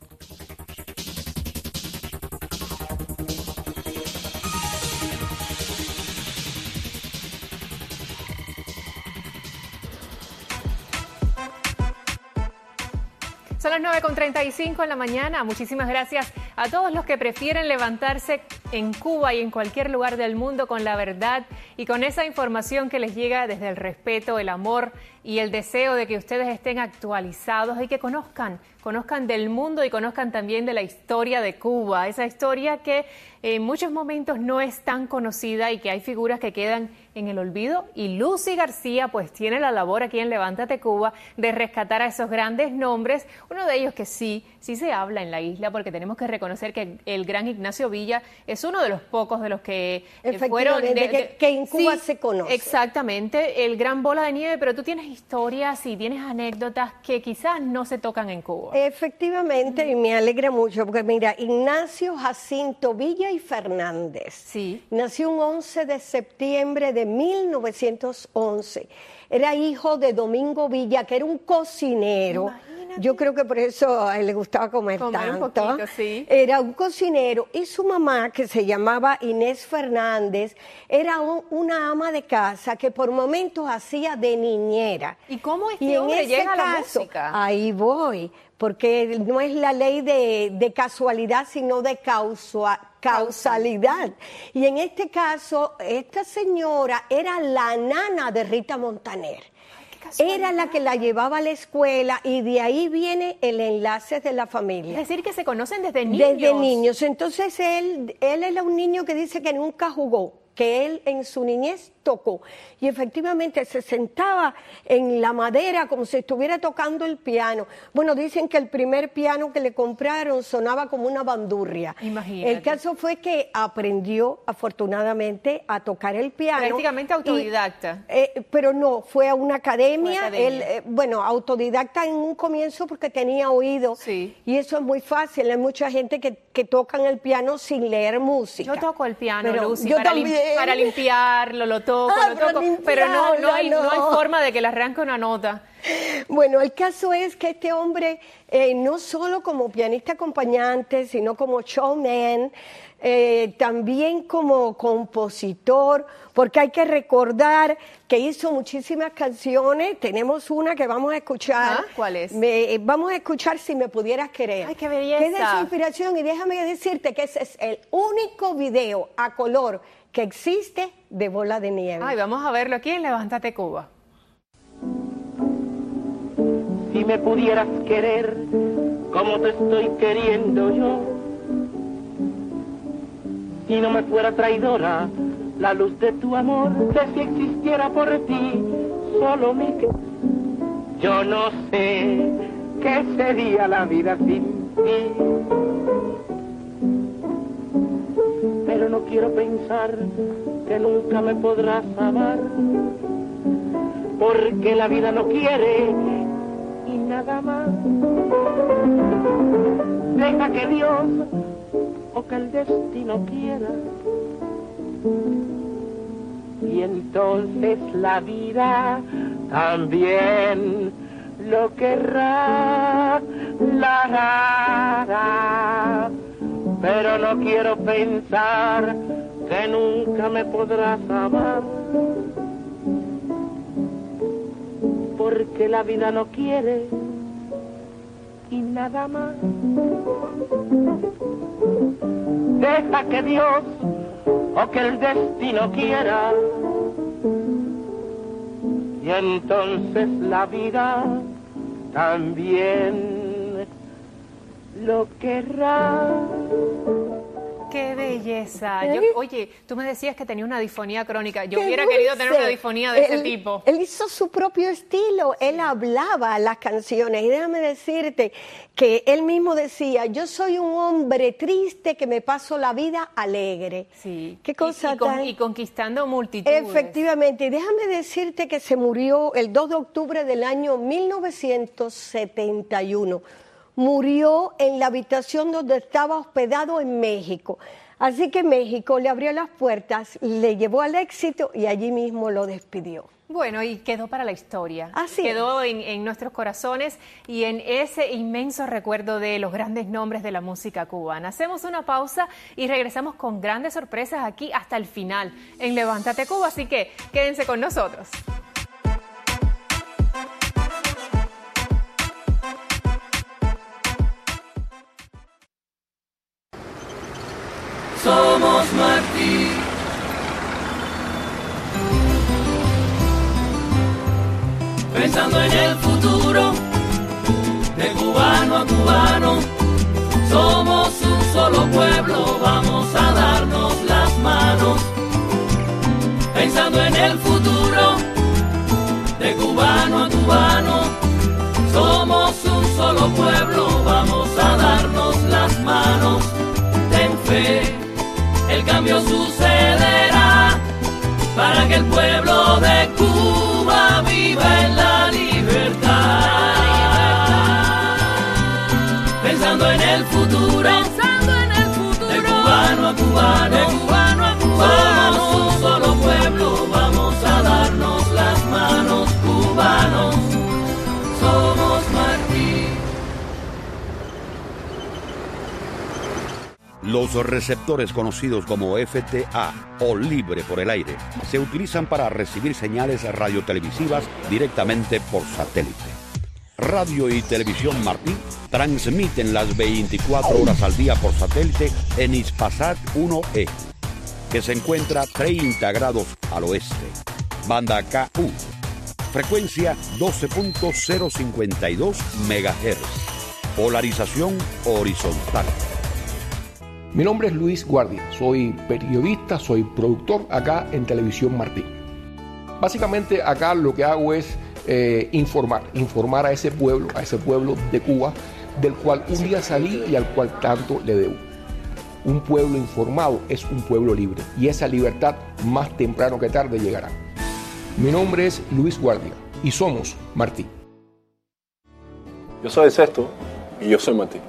Son las nueve con treinta y cinco en la mañana. Muchísimas gracias a todos los que prefieren levantarse en Cuba y en cualquier lugar del mundo con la verdad y con esa información que les llega desde el respeto, el amor y el deseo de que ustedes estén actualizados y que conozcan, conozcan del mundo y conozcan también de la historia de Cuba, esa historia que en muchos momentos no es tan conocida y que hay figuras que quedan en el olvido, y Lucy García pues tiene la labor aquí en Levántate Cuba de rescatar a esos grandes nombres, uno de ellos que sí, sí se habla en la isla, porque tenemos que reconocer que el gran Ignacio Villa es uno de los pocos de los que fueron de, de, que, que en Cuba sí, se conoce. Exactamente, el gran Bola de Nieve, pero tú tienes historias y tienes anécdotas que quizás no se tocan en Cuba. Efectivamente, mm. y me alegra mucho, porque mira, Ignacio Jacinto Villa y Fernández sí. nació un once de septiembre de mil novecientos once. Era hijo de Domingo Villa, que era un cocinero. Imagínate. Yo creo que por eso a él le gustaba comer, comer tanto. Un poquito, sí. Era un cocinero, y su mamá, que se llamaba Inés Fernández, era un, una ama de casa que por momentos hacía de niñera. ¿Y cómo este y en hombre ese llega caso, a la música? Ahí voy, porque no es la ley de, de casualidad, sino de causa, causalidad. Y en este caso, esta señora era la nana de Rita Montaner. Era la que la llevaba a la escuela, y de ahí viene el enlace de la familia. Es decir, que se conocen desde niños. Desde niños. Entonces él, él era un niño que dice que nunca jugó, que él en su niñez tocó. Y efectivamente se sentaba en la madera como si estuviera tocando el piano. Bueno, dicen que el primer piano que le compraron sonaba como una bandurria. Imagínate. El caso fue que aprendió, afortunadamente, a tocar el piano. Prácticamente autodidacta. Y, eh, pero no, fue a una academia. Una academia. Él, eh, bueno, autodidacta en un comienzo porque tenía oído. Sí. Y eso es muy fácil. Hay mucha gente que, que tocan el piano sin leer música. Yo toco el piano, pero Lucy, yo para, también. lim para limpiarlo, lo toco, ah, lo pero toco, pero no, no, hay, no. no hay forma de que le arranque una nota. Bueno, el caso es que este hombre, eh, no solo como pianista acompañante, sino como showman, eh, también como compositor, porque hay que recordar que hizo muchísimas canciones. Tenemos una que vamos a escuchar. ¿Ah? ¿Cuál es? Me, eh, vamos a escuchar Si me pudieras querer. ¡Ay, qué belleza! Que es de su inspiración, y déjame decirte que ese es el único video a color que existe de Bola de Nieve. Ay, vamos a verlo aquí en Levántate Cuba. Si me pudieras querer como te estoy queriendo yo, si no me fuera traidora la luz de tu amor, que si existiera por ti solo mi que yo no sé qué sería la vida sin ti. Pero no quiero pensar que nunca me podrás amar, porque la vida no quiere y nada más. Deja que Dios o que el destino quiera, y entonces la vida también lo querrá, la hará. Pero no quiero pensar que nunca me podrás amar, porque la vida no quiere y nada más. Deja que Dios o que el destino quiera, y entonces la vida también lo querrá. ¡Qué belleza! Yo, oye, tú me decías que tenía una disfonía crónica. Yo hubiera querido tener una disfonía de él, ese tipo. Él hizo su propio estilo, él hablaba las canciones. Y déjame decirte que él mismo decía, yo soy un hombre triste que me paso la vida alegre. Sí. ¿Qué cosa y, y, con, tan... y conquistando multitudes. Efectivamente. Y déjame decirte que se murió el dos de octubre del año mil novecientos setenta y uno. Murió en la habitación donde estaba hospedado en México. Así que México le abrió las puertas, le llevó al éxito y allí mismo lo despidió. Bueno, y quedó para la historia. Así quedó en, en nuestros corazones y en ese inmenso recuerdo de los grandes nombres de la música cubana. Hacemos una pausa y regresamos con grandes sorpresas aquí hasta el final en Levántate Cuba, así que quédense con nosotros. Somos Martí. Pensando en el futuro, de cubano a cubano, somos un solo pueblo, vamos a darnos las manos. Pensando en el futuro, de cubano a cubano, somos un solo pueblo, vamos a darnos las manos. Ten fe, el cambio sucederá para que el pueblo de Cuba viva en la libertad. Pensando en el futuro, pensando en el futuro, de cubano a cubano, de cubano a cubano, somos un solo pueblo, vamos a darnos las manos, cubanos, somos Martí. Los receptores conocidos como F T A o libre por el aire se utilizan para recibir señales radiotelevisivas directamente por satélite. Radio y Televisión Martí transmiten las veinticuatro horas al día por satélite en Hispasat uno E, que se encuentra treinta grados al oeste. Banda K U, frecuencia doce punto cero cincuenta y dos megahertz, polarización horizontal. Mi nombre es Luis Guardia, soy periodista, soy productor acá en Televisión Martí. Básicamente acá lo que hago es eh, informar, informar a ese pueblo, a ese pueblo de Cuba, del cual un día salí y al cual tanto le debo. Un pueblo informado es un pueblo libre y esa libertad más temprano que tarde llegará. Mi nombre es Luis Guardia y somos Martí. Yo soy Sexto y yo soy Martí.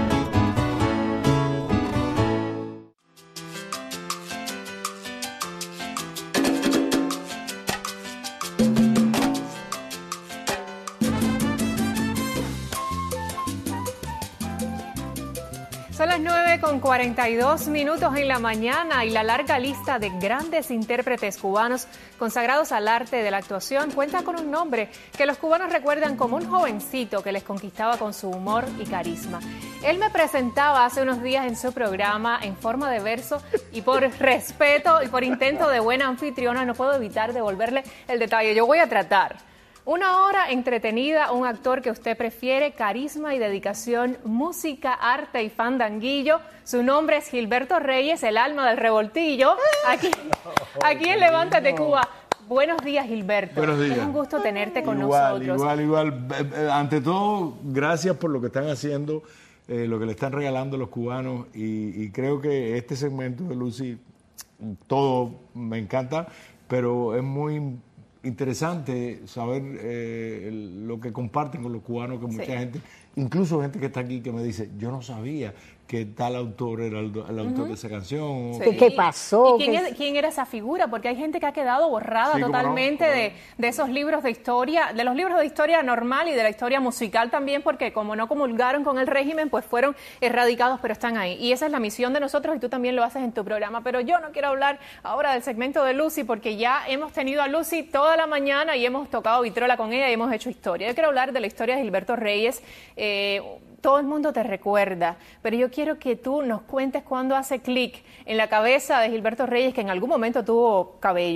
Son las nueve con cuarenta y dos minutos en la mañana y la larga lista de grandes intérpretes cubanos consagrados al arte de la actuación cuenta con un nombre que los cubanos recuerdan como un jovencito que les conquistaba con su humor y carisma. Él me presentaba hace unos días en su programa en forma de verso y por respeto y por intento de buena anfitriona no puedo evitar devolverle el detalle. Yo voy a tratar. Una hora entretenida, un actor que usted prefiere, carisma y dedicación, música, arte y fandanguillo. Su nombre es Gilberto Reyes, el alma del revoltillo. Aquí, aquí en Levántate Cuba. Buenos días, Gilberto. Buenos días. Es un gusto tenerte con igual, nosotros. Igual, igual. Ante todo, gracias por lo que están haciendo, eh, lo que le están regalando a los cubanos. Y, y creo que este segmento de Lucy, todo me encanta, pero es muy interesante saber eh, el, lo que comparten con los cubanos, que mucha sí. gente, incluso gente que está aquí que me dice, yo no sabía que tal autor era el, el autor uh-huh. de esa canción. Sí. ¿Qué pasó? ¿Y quién, es, quién era esa figura? Porque hay gente que ha quedado borrada sí, totalmente no, de, de esos libros de historia, de los libros de historia normal y de la historia musical también, porque como no comulgaron con el régimen, pues fueron erradicados, pero están ahí. Y esa es la misión de nosotros y tú también lo haces en tu programa. Pero yo no quiero hablar ahora del segmento de Lucy, porque ya hemos tenido a Lucy toda la mañana y hemos tocado vitrola con ella y hemos hecho historia. Yo quiero hablar de la historia de Gilberto Reyes. Eh, Todo el mundo te recuerda, pero yo quiero que tú nos cuentes cuándo hace clic en la cabeza de Gilberto Reyes, que en algún momento tuvo cabello,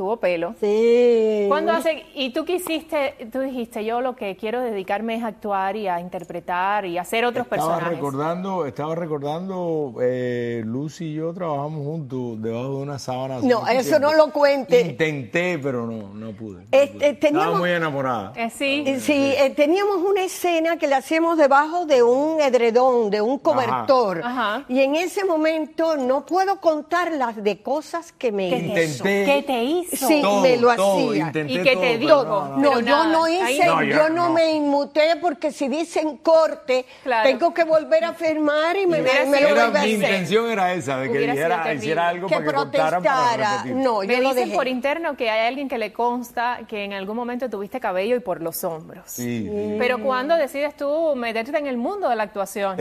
Tuvo pelo. Sí. ¿Cuándo hace, y tú quisiste, tú dijiste, yo lo que quiero dedicarme es a actuar y a interpretar y a hacer otros estaba personajes? Recordando, estaba recordando, eh, Lucy y yo trabajamos juntos debajo de una sábana. No, eso no lo cuente. Intenté, pero no, no pude. No Este, pude. teníamos, estaba muy enamorada. Eh, sí. Eh, Sí, eh, teníamos una escena que la hacíamos debajo de un edredón, de un cobertor. Ajá. Y en ese momento no puedo contar las de cosas que me ¿Qué hizo. te hizo? ¿Qué te hizo? Sí, Todo, me lo todo, hacía. intenté ¿Y qué te todo, dijo? pero No, Pero yo nada, no ahí hice, no, yo yo no, no. me inmuté porque si dicen corte, Claro. tengo que volver a firmar y me, Hubiera me sido lo Era, vuelve a mi hacer. intención era esa, de que Hubiera sido dijera, terrible. hiciera algo Que para que cortaran para protestara. repetir. No, yo Me lo dicen dejé. por interno que hay alguien que le consta que en algún momento tuviste cabello y por los hombros. Sí, sí. Pero ¿cuándo decides tú meterte en el mundo de la actuación?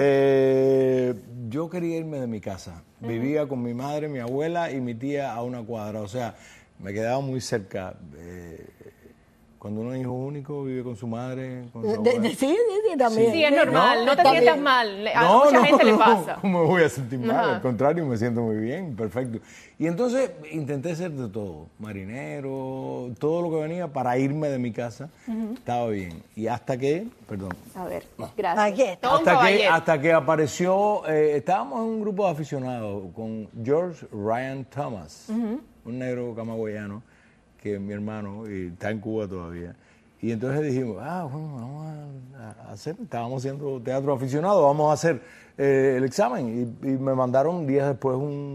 Eh, yo quería irme de mi casa. Vivía con mi madre, mi abuela y mi tía a una cuadra. O sea, me quedaba muy cerca. Eh, cuando uno es hijo único, vive con su madre. Con su De- abuela. de- sí, sí, sí, también. Sí, es normal, no, te También. sientas mal, le- a No, mucha no, gente le no, pasa. ¿cómo me voy a sentir mal? Ajá. Al contrario, me siento muy bien, perfecto. Y entonces intenté ser de todo, marinero, todo lo que venía para irme de mi casa, Ujú. estaba bien. Y hasta que, perdón, A ver, gracias. Aquí está. Todo un hasta que, caballero. hasta que apareció, eh, estábamos en un grupo de aficionados con George Ryan Thomas, Ujú. un negro camagüeyano, que es mi hermano y está en Cuba todavía. Y entonces dijimos, ah, bueno, vamos a, a hacer, estábamos haciendo teatro aficionado, vamos a hacer eh, el examen. Y, y me mandaron días después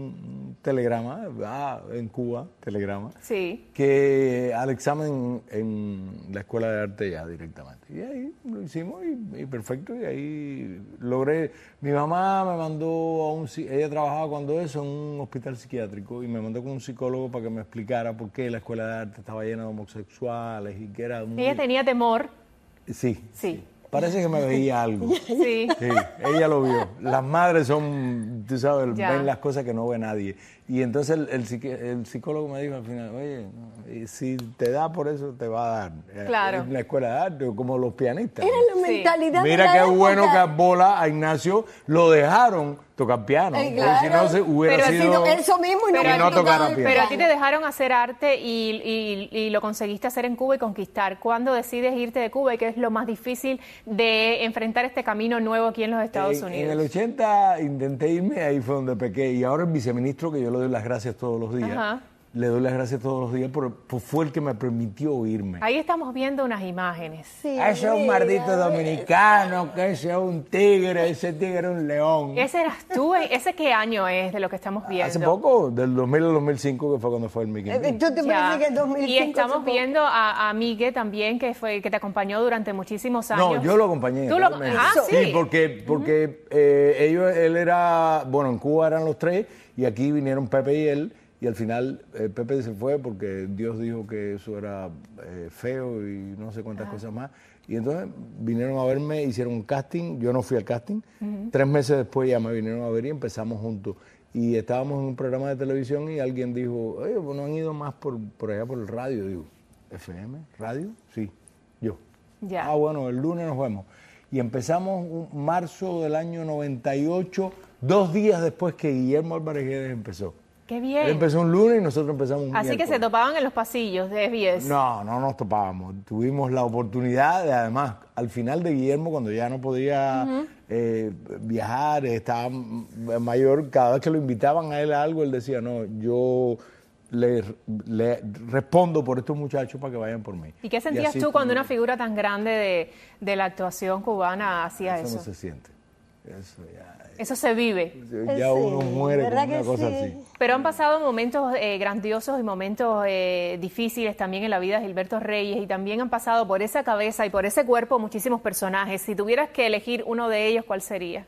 un telegrama, ah, en Cuba, telegrama, Sí. que al examen en la Escuela de Arte ya directamente. Y ahí lo hicimos y, y perfecto, y ahí logré. Mi mamá me mandó a un, psi- ella trabajaba cuando eso en un hospital psiquiátrico y me mandó con un psicólogo para que me explicara por qué la Escuela de Arte estaba llena de homosexuales y que era muy... Ella tenía temor. Sí, Sí. parece que me veía algo. Sí. Sí, ella lo vio. Las madres son, tú sabes, Ya. ven las cosas que no ve nadie. Y entonces el, el, psiqui- el psicólogo me dijo al final, oye, no, y si te da por eso, te va a dar. Claro. En la escuela de arte, como los pianistas. Era la mentalidad de Mira la qué época. bueno que a Bola, a Ignacio, lo dejaron tocar piano. Ay, Porque si no, claro. se hubiera Pero ha sido... sido eso mismo y no que me no tocaba tocara el piano. Pero a ti te dejaron hacer arte y, y- y lo conseguiste hacer en Cuba y conquistar. ¿Cuándo decides irte de Cuba y qué es lo más difícil de enfrentar este camino nuevo aquí en los Estados En, Unidos? en el ochenta intenté irme, ahí fue donde pequé. Y ahora el viceministro, que yo le doy las gracias todos los días, Ajá. le doy las gracias todos los días, por, por- fue el que me permitió irme. Ahí estamos viendo unas imágenes. Ese es un maldito dominicano, que ese es un tigre, ese tigre es un león. ¿Ese eras tú? ¿Ese qué año es de lo que estamos viendo? Hace poco, del dos mil al dos mil cinco, que fue cuando fue el Mickey. Eh, ¿Tú te Ya. parece que en dos mil cinco Y estamos hace poco? viendo a, a Migue también, que fue que te acompañó durante muchísimos años. No, yo lo acompañé. ¿Tú lo- realmente. ah, sí. porque, porque eh, ellos, él era, bueno, en Cuba eran los tres y aquí vinieron Pepe y él y al final eh, Pepe se fue porque Dios dijo que eso era eh, feo y no sé cuántas cosas más. Y entonces vinieron a verme, hicieron un casting, yo no fui al casting. Ujú. Tres meses después ya me vinieron a ver y empezamos juntos. Y estábamos en un programa de televisión y alguien dijo, oye, pues no han ido más por, por allá por el radio. Digo, ¿F M? ¿Radio? Sí, yo. Ya. Ah, bueno, el lunes nos vemos. Y empezamos un marzo del año noventa y ocho, dos días después que Guillermo Álvarez Guedes empezó. Qué Él bien. empezó un lunes y nosotros empezamos un Así que miércoles. se topaban en los pasillos de S B S. No, no nos topábamos. Tuvimos la oportunidad de, además, al final de Guillermo, cuando ya no podía Ujú. eh, viajar, estaba m- mayor, cada vez que lo invitaban a él a algo, él decía, no, yo le, le respondo por estos muchachos para que vayan por mí. ¿Y qué sentías así tú fue. cuando una figura tan grande de, de la actuación cubana hacía Eso eso? no se siente. Eso ya, Eso se vive. ya uno muere con ¿verdad una que cosa sí? así. Pero han pasado momentos eh, grandiosos y momentos eh, difíciles también en la vida de Gilberto Reyes y también han pasado por esa cabeza y por ese cuerpo muchísimos personajes. Si tuvieras que elegir uno de ellos, ¿cuál sería?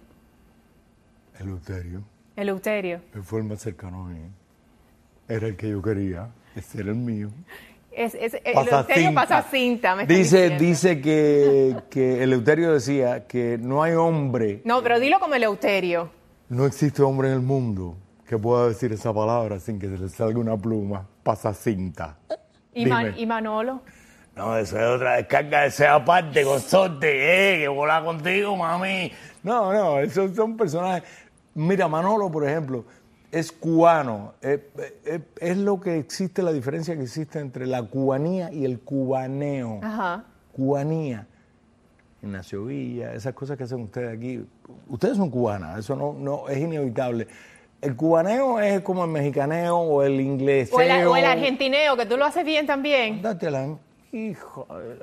Eleuterio, Eleuterio. él fue el más cercano a mí. Era el que yo quería, ese era el mío. Es, es, Pasa Eleuterio cinta. pasa cinta, me estás Dice, diciendo. dice que, que Eleuterio decía que no hay hombre, No, pero dilo como Eleuterio. no existe hombre en el mundo que pueda decir esa palabra sin que se le salga una pluma, pasa cinta. ¿Y, Dime. Man- y Manolo? No, eso es otra descarga de esa parte, con sorte, eh, que volar contigo, mami. No, no, esos son personajes. Mira, Manolo, por ejemplo, es cubano. Es, es, es lo que existe, la diferencia que existe entre la cubanía y el cubaneo. Ajá. Cubanía. Ignacio Villa, esas cosas que hacen ustedes aquí. Ustedes son cubanas, eso no, no es inevitable. El cubaneo es como el mexicaneo o el inglés. O el, o el argentineo, que tú lo haces bien también. Date la... Hijo,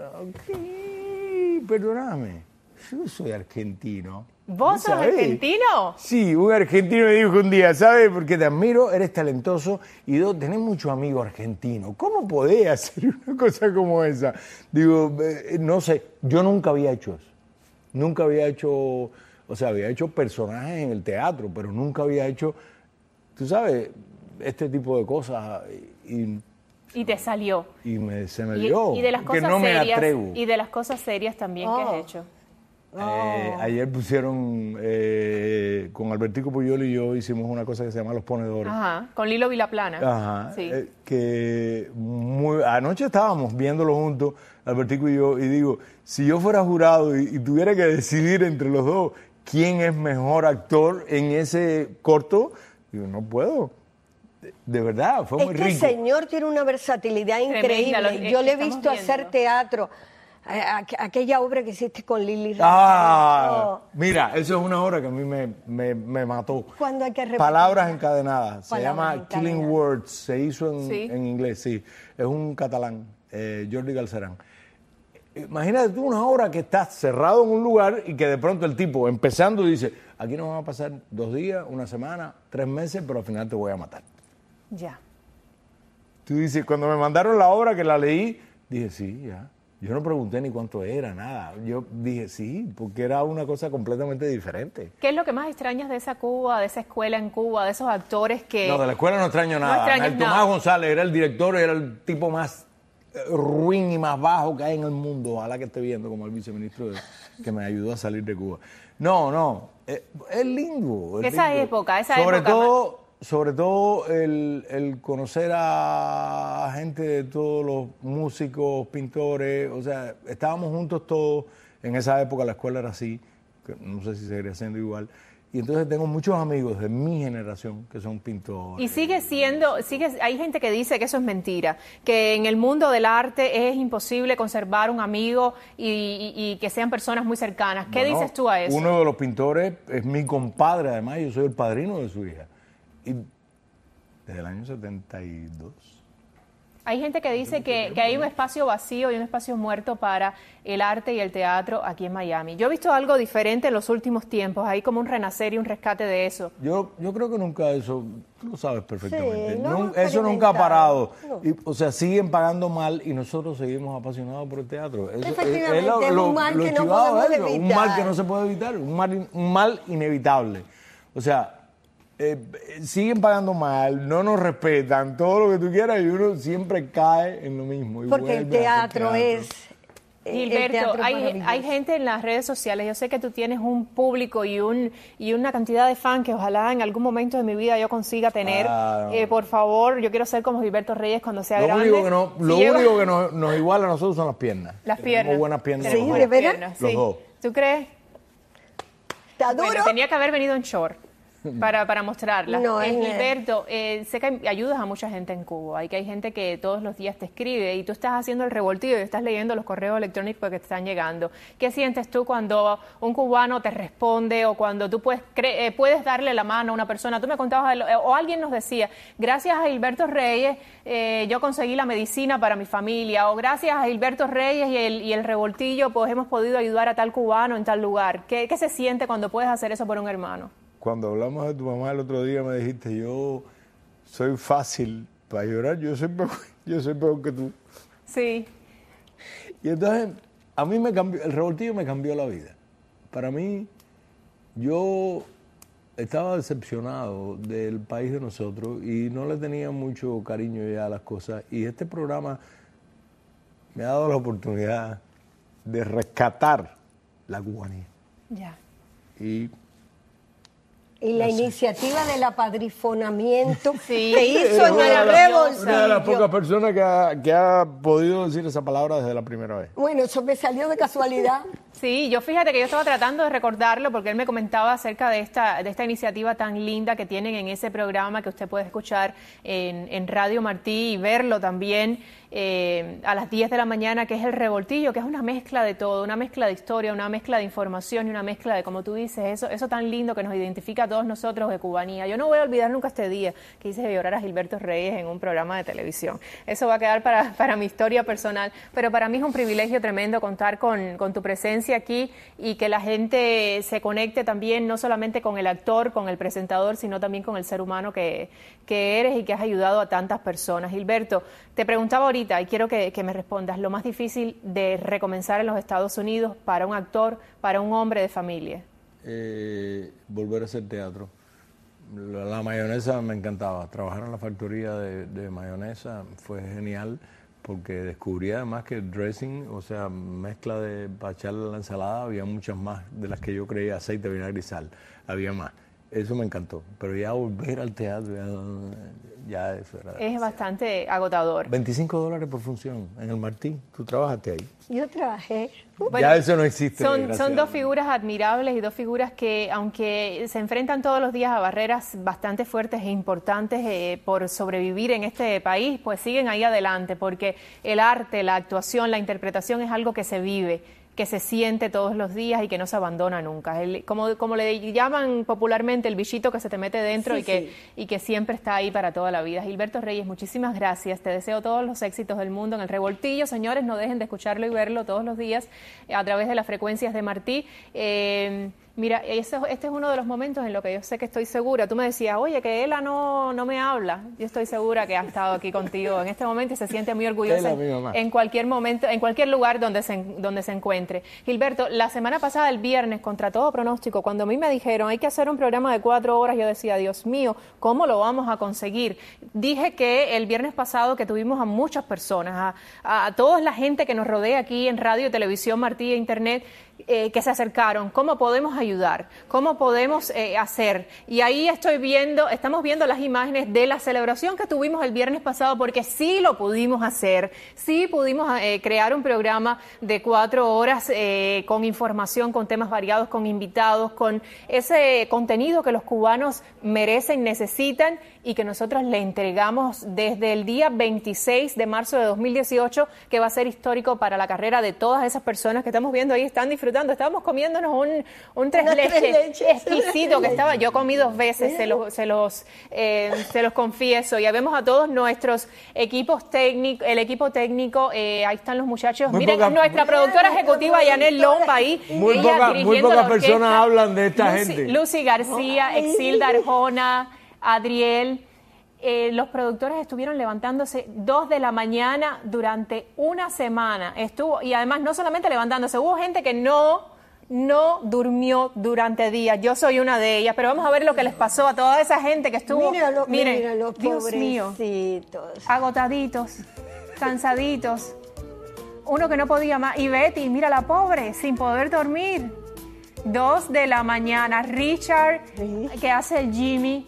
¿qué? Perdóname, yo soy argentino. ¿Vos sos argentino? Sí, un argentino me dijo un día, ¿sabes? Porque te admiro, eres talentoso y dos, tenés muchos amigos argentinos. ¿Cómo podés hacer una cosa como esa? Digo, eh, no sé, yo nunca había hecho eso. Nunca había hecho, o sea, había hecho personajes en el teatro, pero nunca había hecho, tú sabes, este tipo de cosas. Y, y te salió. Y me, se me y, dio. Y de las cosas que no serias, me atrevo. Y de las cosas serias también oh. que has hecho. Eh, oh. Ayer pusieron, eh, con Albertico Puyol y yo hicimos una cosa que se llama Los Ponedores. Ajá, con Lilo Vilaplana. Ajá, sí. eh, que muy, anoche estábamos viéndolo juntos, Albertico y yo, y digo, si yo fuera jurado y, y tuviera que decidir entre los dos quién es mejor actor en ese corto, digo, no puedo. De, de verdad, fue es muy que rico. El señor tiene una versatilidad increíble. Lo, yo le he visto viendo. hacer teatro. Aquella obra que hiciste con Lili. Ah, oh. Mira, eso es una obra que a mí me, me, me mató. ¿Cuándo hay que repetir? Palabras encadenadas. Se Palabras llama encadenadas. Killing Words. Se hizo en, ¿Sí? en inglés, sí. Es un catalán, eh, Jordi Galcerán. Imagínate tú una obra que estás cerrado en un lugar y que de pronto el tipo, empezando, dice, aquí nos van a pasar dos días, una semana, tres meses, pero al final te voy a matar. Ya. Tú dices, cuando me mandaron la obra que la leí, dije, sí, ya. Yo no pregunté ni cuánto era, nada. Yo dije sí, porque era una cosa completamente diferente. ¿Qué es lo que más extrañas de esa Cuba, de esa escuela en Cuba, de esos actores que... No, de la escuela no extraño nada. No el Tomás nada. González era el director, era el tipo más ruin y más bajo que hay en el mundo. Ojalá que esté viendo como el viceministro de, que me ayudó a salir de Cuba. No, no, es, es lindo. Es esa lindo. época, esa Sobre época... todo... Sobre todo el, el conocer a gente de todos los músicos, pintores, o sea, estábamos juntos todos, en esa época la escuela era así, que no sé si seguiría siendo igual, y entonces tengo muchos amigos de mi generación que son pintores. Y sigue siendo, sigue, hay gente que dice que eso es mentira, que en el mundo del arte es imposible conservar un amigo y, y, y que sean personas muy cercanas. ¿Qué Bueno, dices tú a eso? Uno de los pintores es mi compadre, además, yo soy el padrino de su hija. Y desde el año setenta y dos. Hay gente que dice que, que hay un espacio vacío y un espacio muerto para el arte y el teatro aquí en Miami. Yo he visto algo diferente en los últimos tiempos, hay como un renacer y un rescate de eso. Yo yo creo que nunca eso, tú lo sabes perfectamente, Sí, no, Nun- eso nunca ha parado. No. Y, o sea, siguen pagando mal y nosotros seguimos apasionados por el teatro. Eso, Efectivamente, lo- es un lo- mal lo que no chivado podemos de eso, un evitar. mal que no se puede evitar, un mal, in- un mal inevitable. O sea, eh, siguen pagando mal, no nos respetan, todo lo que tú quieras y uno siempre cae en lo mismo. y Porque el vuelve a hacer teatro teatro. es... el Gilberto, teatro es hay, maravilloso. hay gente en las redes sociales, yo sé que tú tienes un público y un y una cantidad de fans que ojalá en algún momento de mi vida yo consiga tener. Ah, no. Eh, por favor, yo quiero ser como Gilberto Reyes cuando sea Lo grande. único que, no, Si lo llego- único que nos, nos iguala a nosotros son las piernas. Las Tenemos piernas. buenas piernas. Tenemos los buenas dos. piernas, Los sí. dos. ¿Tú crees? ¿Está Bueno, duro? tenía que haber venido en short para, para mostrarla. No, Eh, es- Gilberto, eh, sé que ayudas a mucha gente en Cuba y que hay gente que todos los días te escribe y tú estás haciendo el revoltivo y estás leyendo los correos electrónicos que te están llegando. ¿Qué sientes tú cuando un cubano te responde o cuando tú puedes, cre- eh, puedes darle la mano a una persona? Tú me contabas, eh, o alguien nos decía, gracias a Gilberto Reyes eh, yo conseguí la medicina para mi familia, o gracias a Gilberto Reyes y el, y el revoltillo pues hemos podido ayudar a tal cubano en tal lugar. ¿Qué, qué se siente cuando puedes hacer eso por un hermano? Cuando hablamos de tu mamá el otro día me dijiste, yo soy fácil para llorar, yo soy peor, yo soy peor que tú. Sí. Y entonces, a mí me cambió, el revoltillo me cambió la vida. Para mí, yo estaba decepcionado del país de nosotros y no le tenía mucho cariño ya a las cosas. Y este programa me ha dado la oportunidad de rescatar la cubanía. Ya. Y Y la iniciativa del apadrinamiento sí. que hizo en el Rebolsillo. Una de las pocas personas que ha, que ha podido decir esa palabra desde la primera vez. Bueno, eso me salió de casualidad. Sí, yo fíjate que yo estaba tratando de recordarlo porque él me comentaba acerca de esta, de esta iniciativa tan linda que tienen en ese programa que usted puede escuchar en, en Radio Martí y verlo también eh, a las diez de la mañana, que es El Revoltillo, que es una mezcla de todo, una mezcla de historia, una mezcla de información y una mezcla de, como tú dices, eso, eso tan lindo que nos identifica a todos nosotros de cubanía. Yo no voy a olvidar nunca este día que hice llorar a Gilberto Reyes en un programa de televisión. Eso va a quedar para, para mi historia personal, pero para mí es un privilegio tremendo contar con, con tu presencia aquí y que la gente se conecte también no solamente con el actor, con el presentador, sino también con el ser humano que, que eres y que has ayudado a tantas personas. Gilberto, te preguntaba ahorita y quiero que, que me respondas, lo más difícil de recomenzar en los Estados Unidos para un actor, para un hombre de familia. Eh, volver a hacer teatro. La, la mayonesa me encantaba, trabajar en la factoría de, de mayonesa fue genial, porque descubrí además que el dressing, o sea, mezcla de para echarle a la ensalada, había muchas más de las que yo creía, aceite, vinagre y sal, había más. Eso me encantó, pero ya volver al teatro, ya, ya eso era... Es bastante agotador. veinticinco dólares por función en el Martí, tú trabajaste ahí. Yo trabajé. Bueno, ya eso no existe. Son, son dos figuras admirables y dos figuras que, aunque se enfrentan todos los días a barreras bastante fuertes e importantes eh, por sobrevivir en este país, pues siguen ahí adelante, porque el arte, la actuación, la interpretación es algo que se vive, que se siente todos los días y que no se abandona nunca. El, como, como le llaman popularmente, el bichito que se te mete dentro sí, y, que, sí. y que siempre está ahí para toda la vida. Gilberto Reyes, muchísimas gracias. Te deseo todos los éxitos del mundo en El Revoltillo. Señores, no dejen de escucharlo y verlo todos los días a través de las frecuencias de Martí. Eh, Mira, ese, este es uno de los momentos en los que yo sé que estoy segura. Tú me decías, oye, que Ela no, no me habla. Yo estoy segura que ha estado aquí contigo en este momento y se siente muy orgullosa en, en cualquier momento, en cualquier lugar donde se, donde se encuentre. Gilberto, la semana pasada, el viernes, contra todo pronóstico, cuando a mí me dijeron hay que hacer un programa de cuatro horas, yo decía, Dios mío, ¿cómo lo vamos a conseguir? Dije que el viernes pasado que tuvimos a muchas personas, a, a toda la gente que nos rodea aquí en radio, televisión, Martí e internet, Eh, que se acercaron, cómo podemos ayudar, cómo podemos eh, hacer. Y ahí estoy viendo, estamos viendo las imágenes de la celebración que tuvimos el viernes pasado, porque sí lo pudimos hacer, sí pudimos eh, crear un programa de cuatro horas eh, con información, con temas variados, con invitados, con ese contenido que los cubanos merecen, necesitan y que nosotros le entregamos desde el día veintiséis de marzo de dos mil dieciocho, que va a ser histórico para la carrera de todas esas personas que estamos viendo ahí, están disfrutando. Estábamos comiéndonos un, un tres leches leche exquisito que estaba, yo comí dos veces, se los, se los, eh, se los confieso. Ya vemos a todos nuestros equipos técnicos, el equipo técnico, eh, ahí están los muchachos. Muy Miren, poca, nuestra productora ejecutiva, Yanel Lomba, ahí. Muy, ella poca, muy pocas personas hablan de esta Lucy, gente. Lucy García, Exilda Arjona, Adriel. Eh, los productores estuvieron levantándose dos de la mañana durante una semana. Estuvo, y además no solamente levantándose, hubo gente que no, no durmió durante días. Yo soy una de ellas, pero vamos a ver lo que les pasó a toda esa gente que estuvo. Míralo, miren, míralo, Dios mío, agotaditos, cansaditos. Uno que no podía más. Y Betty, mira la pobre, sin poder dormir. Dos de la mañana. Richard, ¿sí? que hace el Jimmy.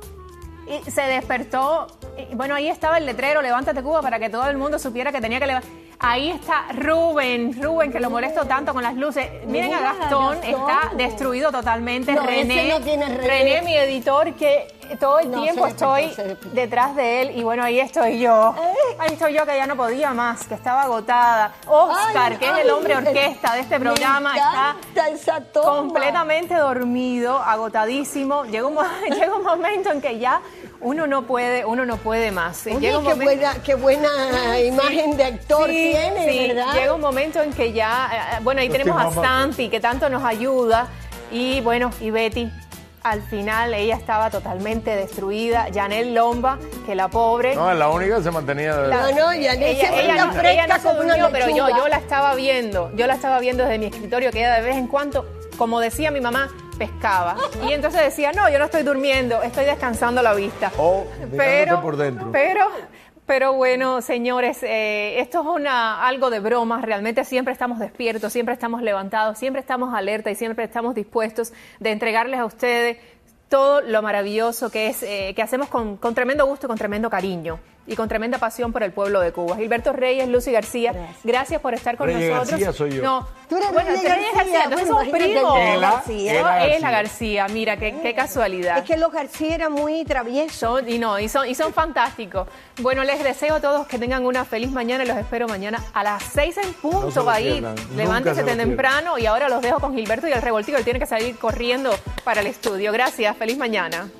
Y se despertó, y bueno, ahí estaba el letrero, levántate Cuba, para que todo el mundo supiera que tenía que levantar. Ahí está Rubén, Rubén, que lo molesto tanto con las luces. Miren a Gastón, Gastón. está destruido totalmente. No, René, no tiene René, mi editor, que todo el no, tiempo estoy detrás de él. Y bueno, ahí estoy yo. Ahí estoy yo que ya no podía más, que estaba agotada. Oscar, ay, que ay, es el hombre orquesta de este programa, está completamente dormido, agotadísimo. Llega un, llega un momento en que ya uno no puede, uno no puede más. Oye, llega un qué, momento... buena, qué buena sí, imagen de actor sí, tiene, sí. ¿verdad? Llega un momento en que ya, bueno, ahí Los tenemos a Santi, que tanto nos ayuda, y bueno, y Betty, al final ella estaba totalmente destruida. Yanel Lomba, que la pobre... No, es la única que se mantenía... De... La, no, no, Yanel ella, ella, ella, no, ella no se durmió, pero yo, yo la estaba viendo, yo la estaba viendo desde mi escritorio, que ella de vez en cuando, como decía mi mamá, pescaba. Y entonces decía, no, yo no estoy durmiendo, estoy descansando la vista. Oh, pero, por dentro. Pero, pero bueno, señores, eh, esto es una, algo de broma. Realmente siempre estamos despiertos, siempre estamos levantados, siempre estamos alerta y siempre estamos dispuestos de entregarles a ustedes todo lo maravilloso que es eh, que hacemos con, con tremendo gusto y con tremendo cariño y con tremenda pasión por el pueblo de Cuba. Gilberto Reyes, Lucy García, gracias, gracias por estar con Reyes nosotros. García soy yo. No, tú eres bueno, Reyes Reyes García, García, entonces bueno, somos primos. Ela, García. Ela García. Ela García, mira, qué, qué casualidad. Es que los García eran muy traviesos. Son, y no, y son, y son fantásticos. Bueno, les deseo a todos que tengan una feliz mañana y los espero mañana a las seis en punto. No va a ir. Levántese temprano y ahora los dejo con Gilberto y el revoltijo. Él tiene que salir corriendo para el estudio. Gracias, feliz mañana.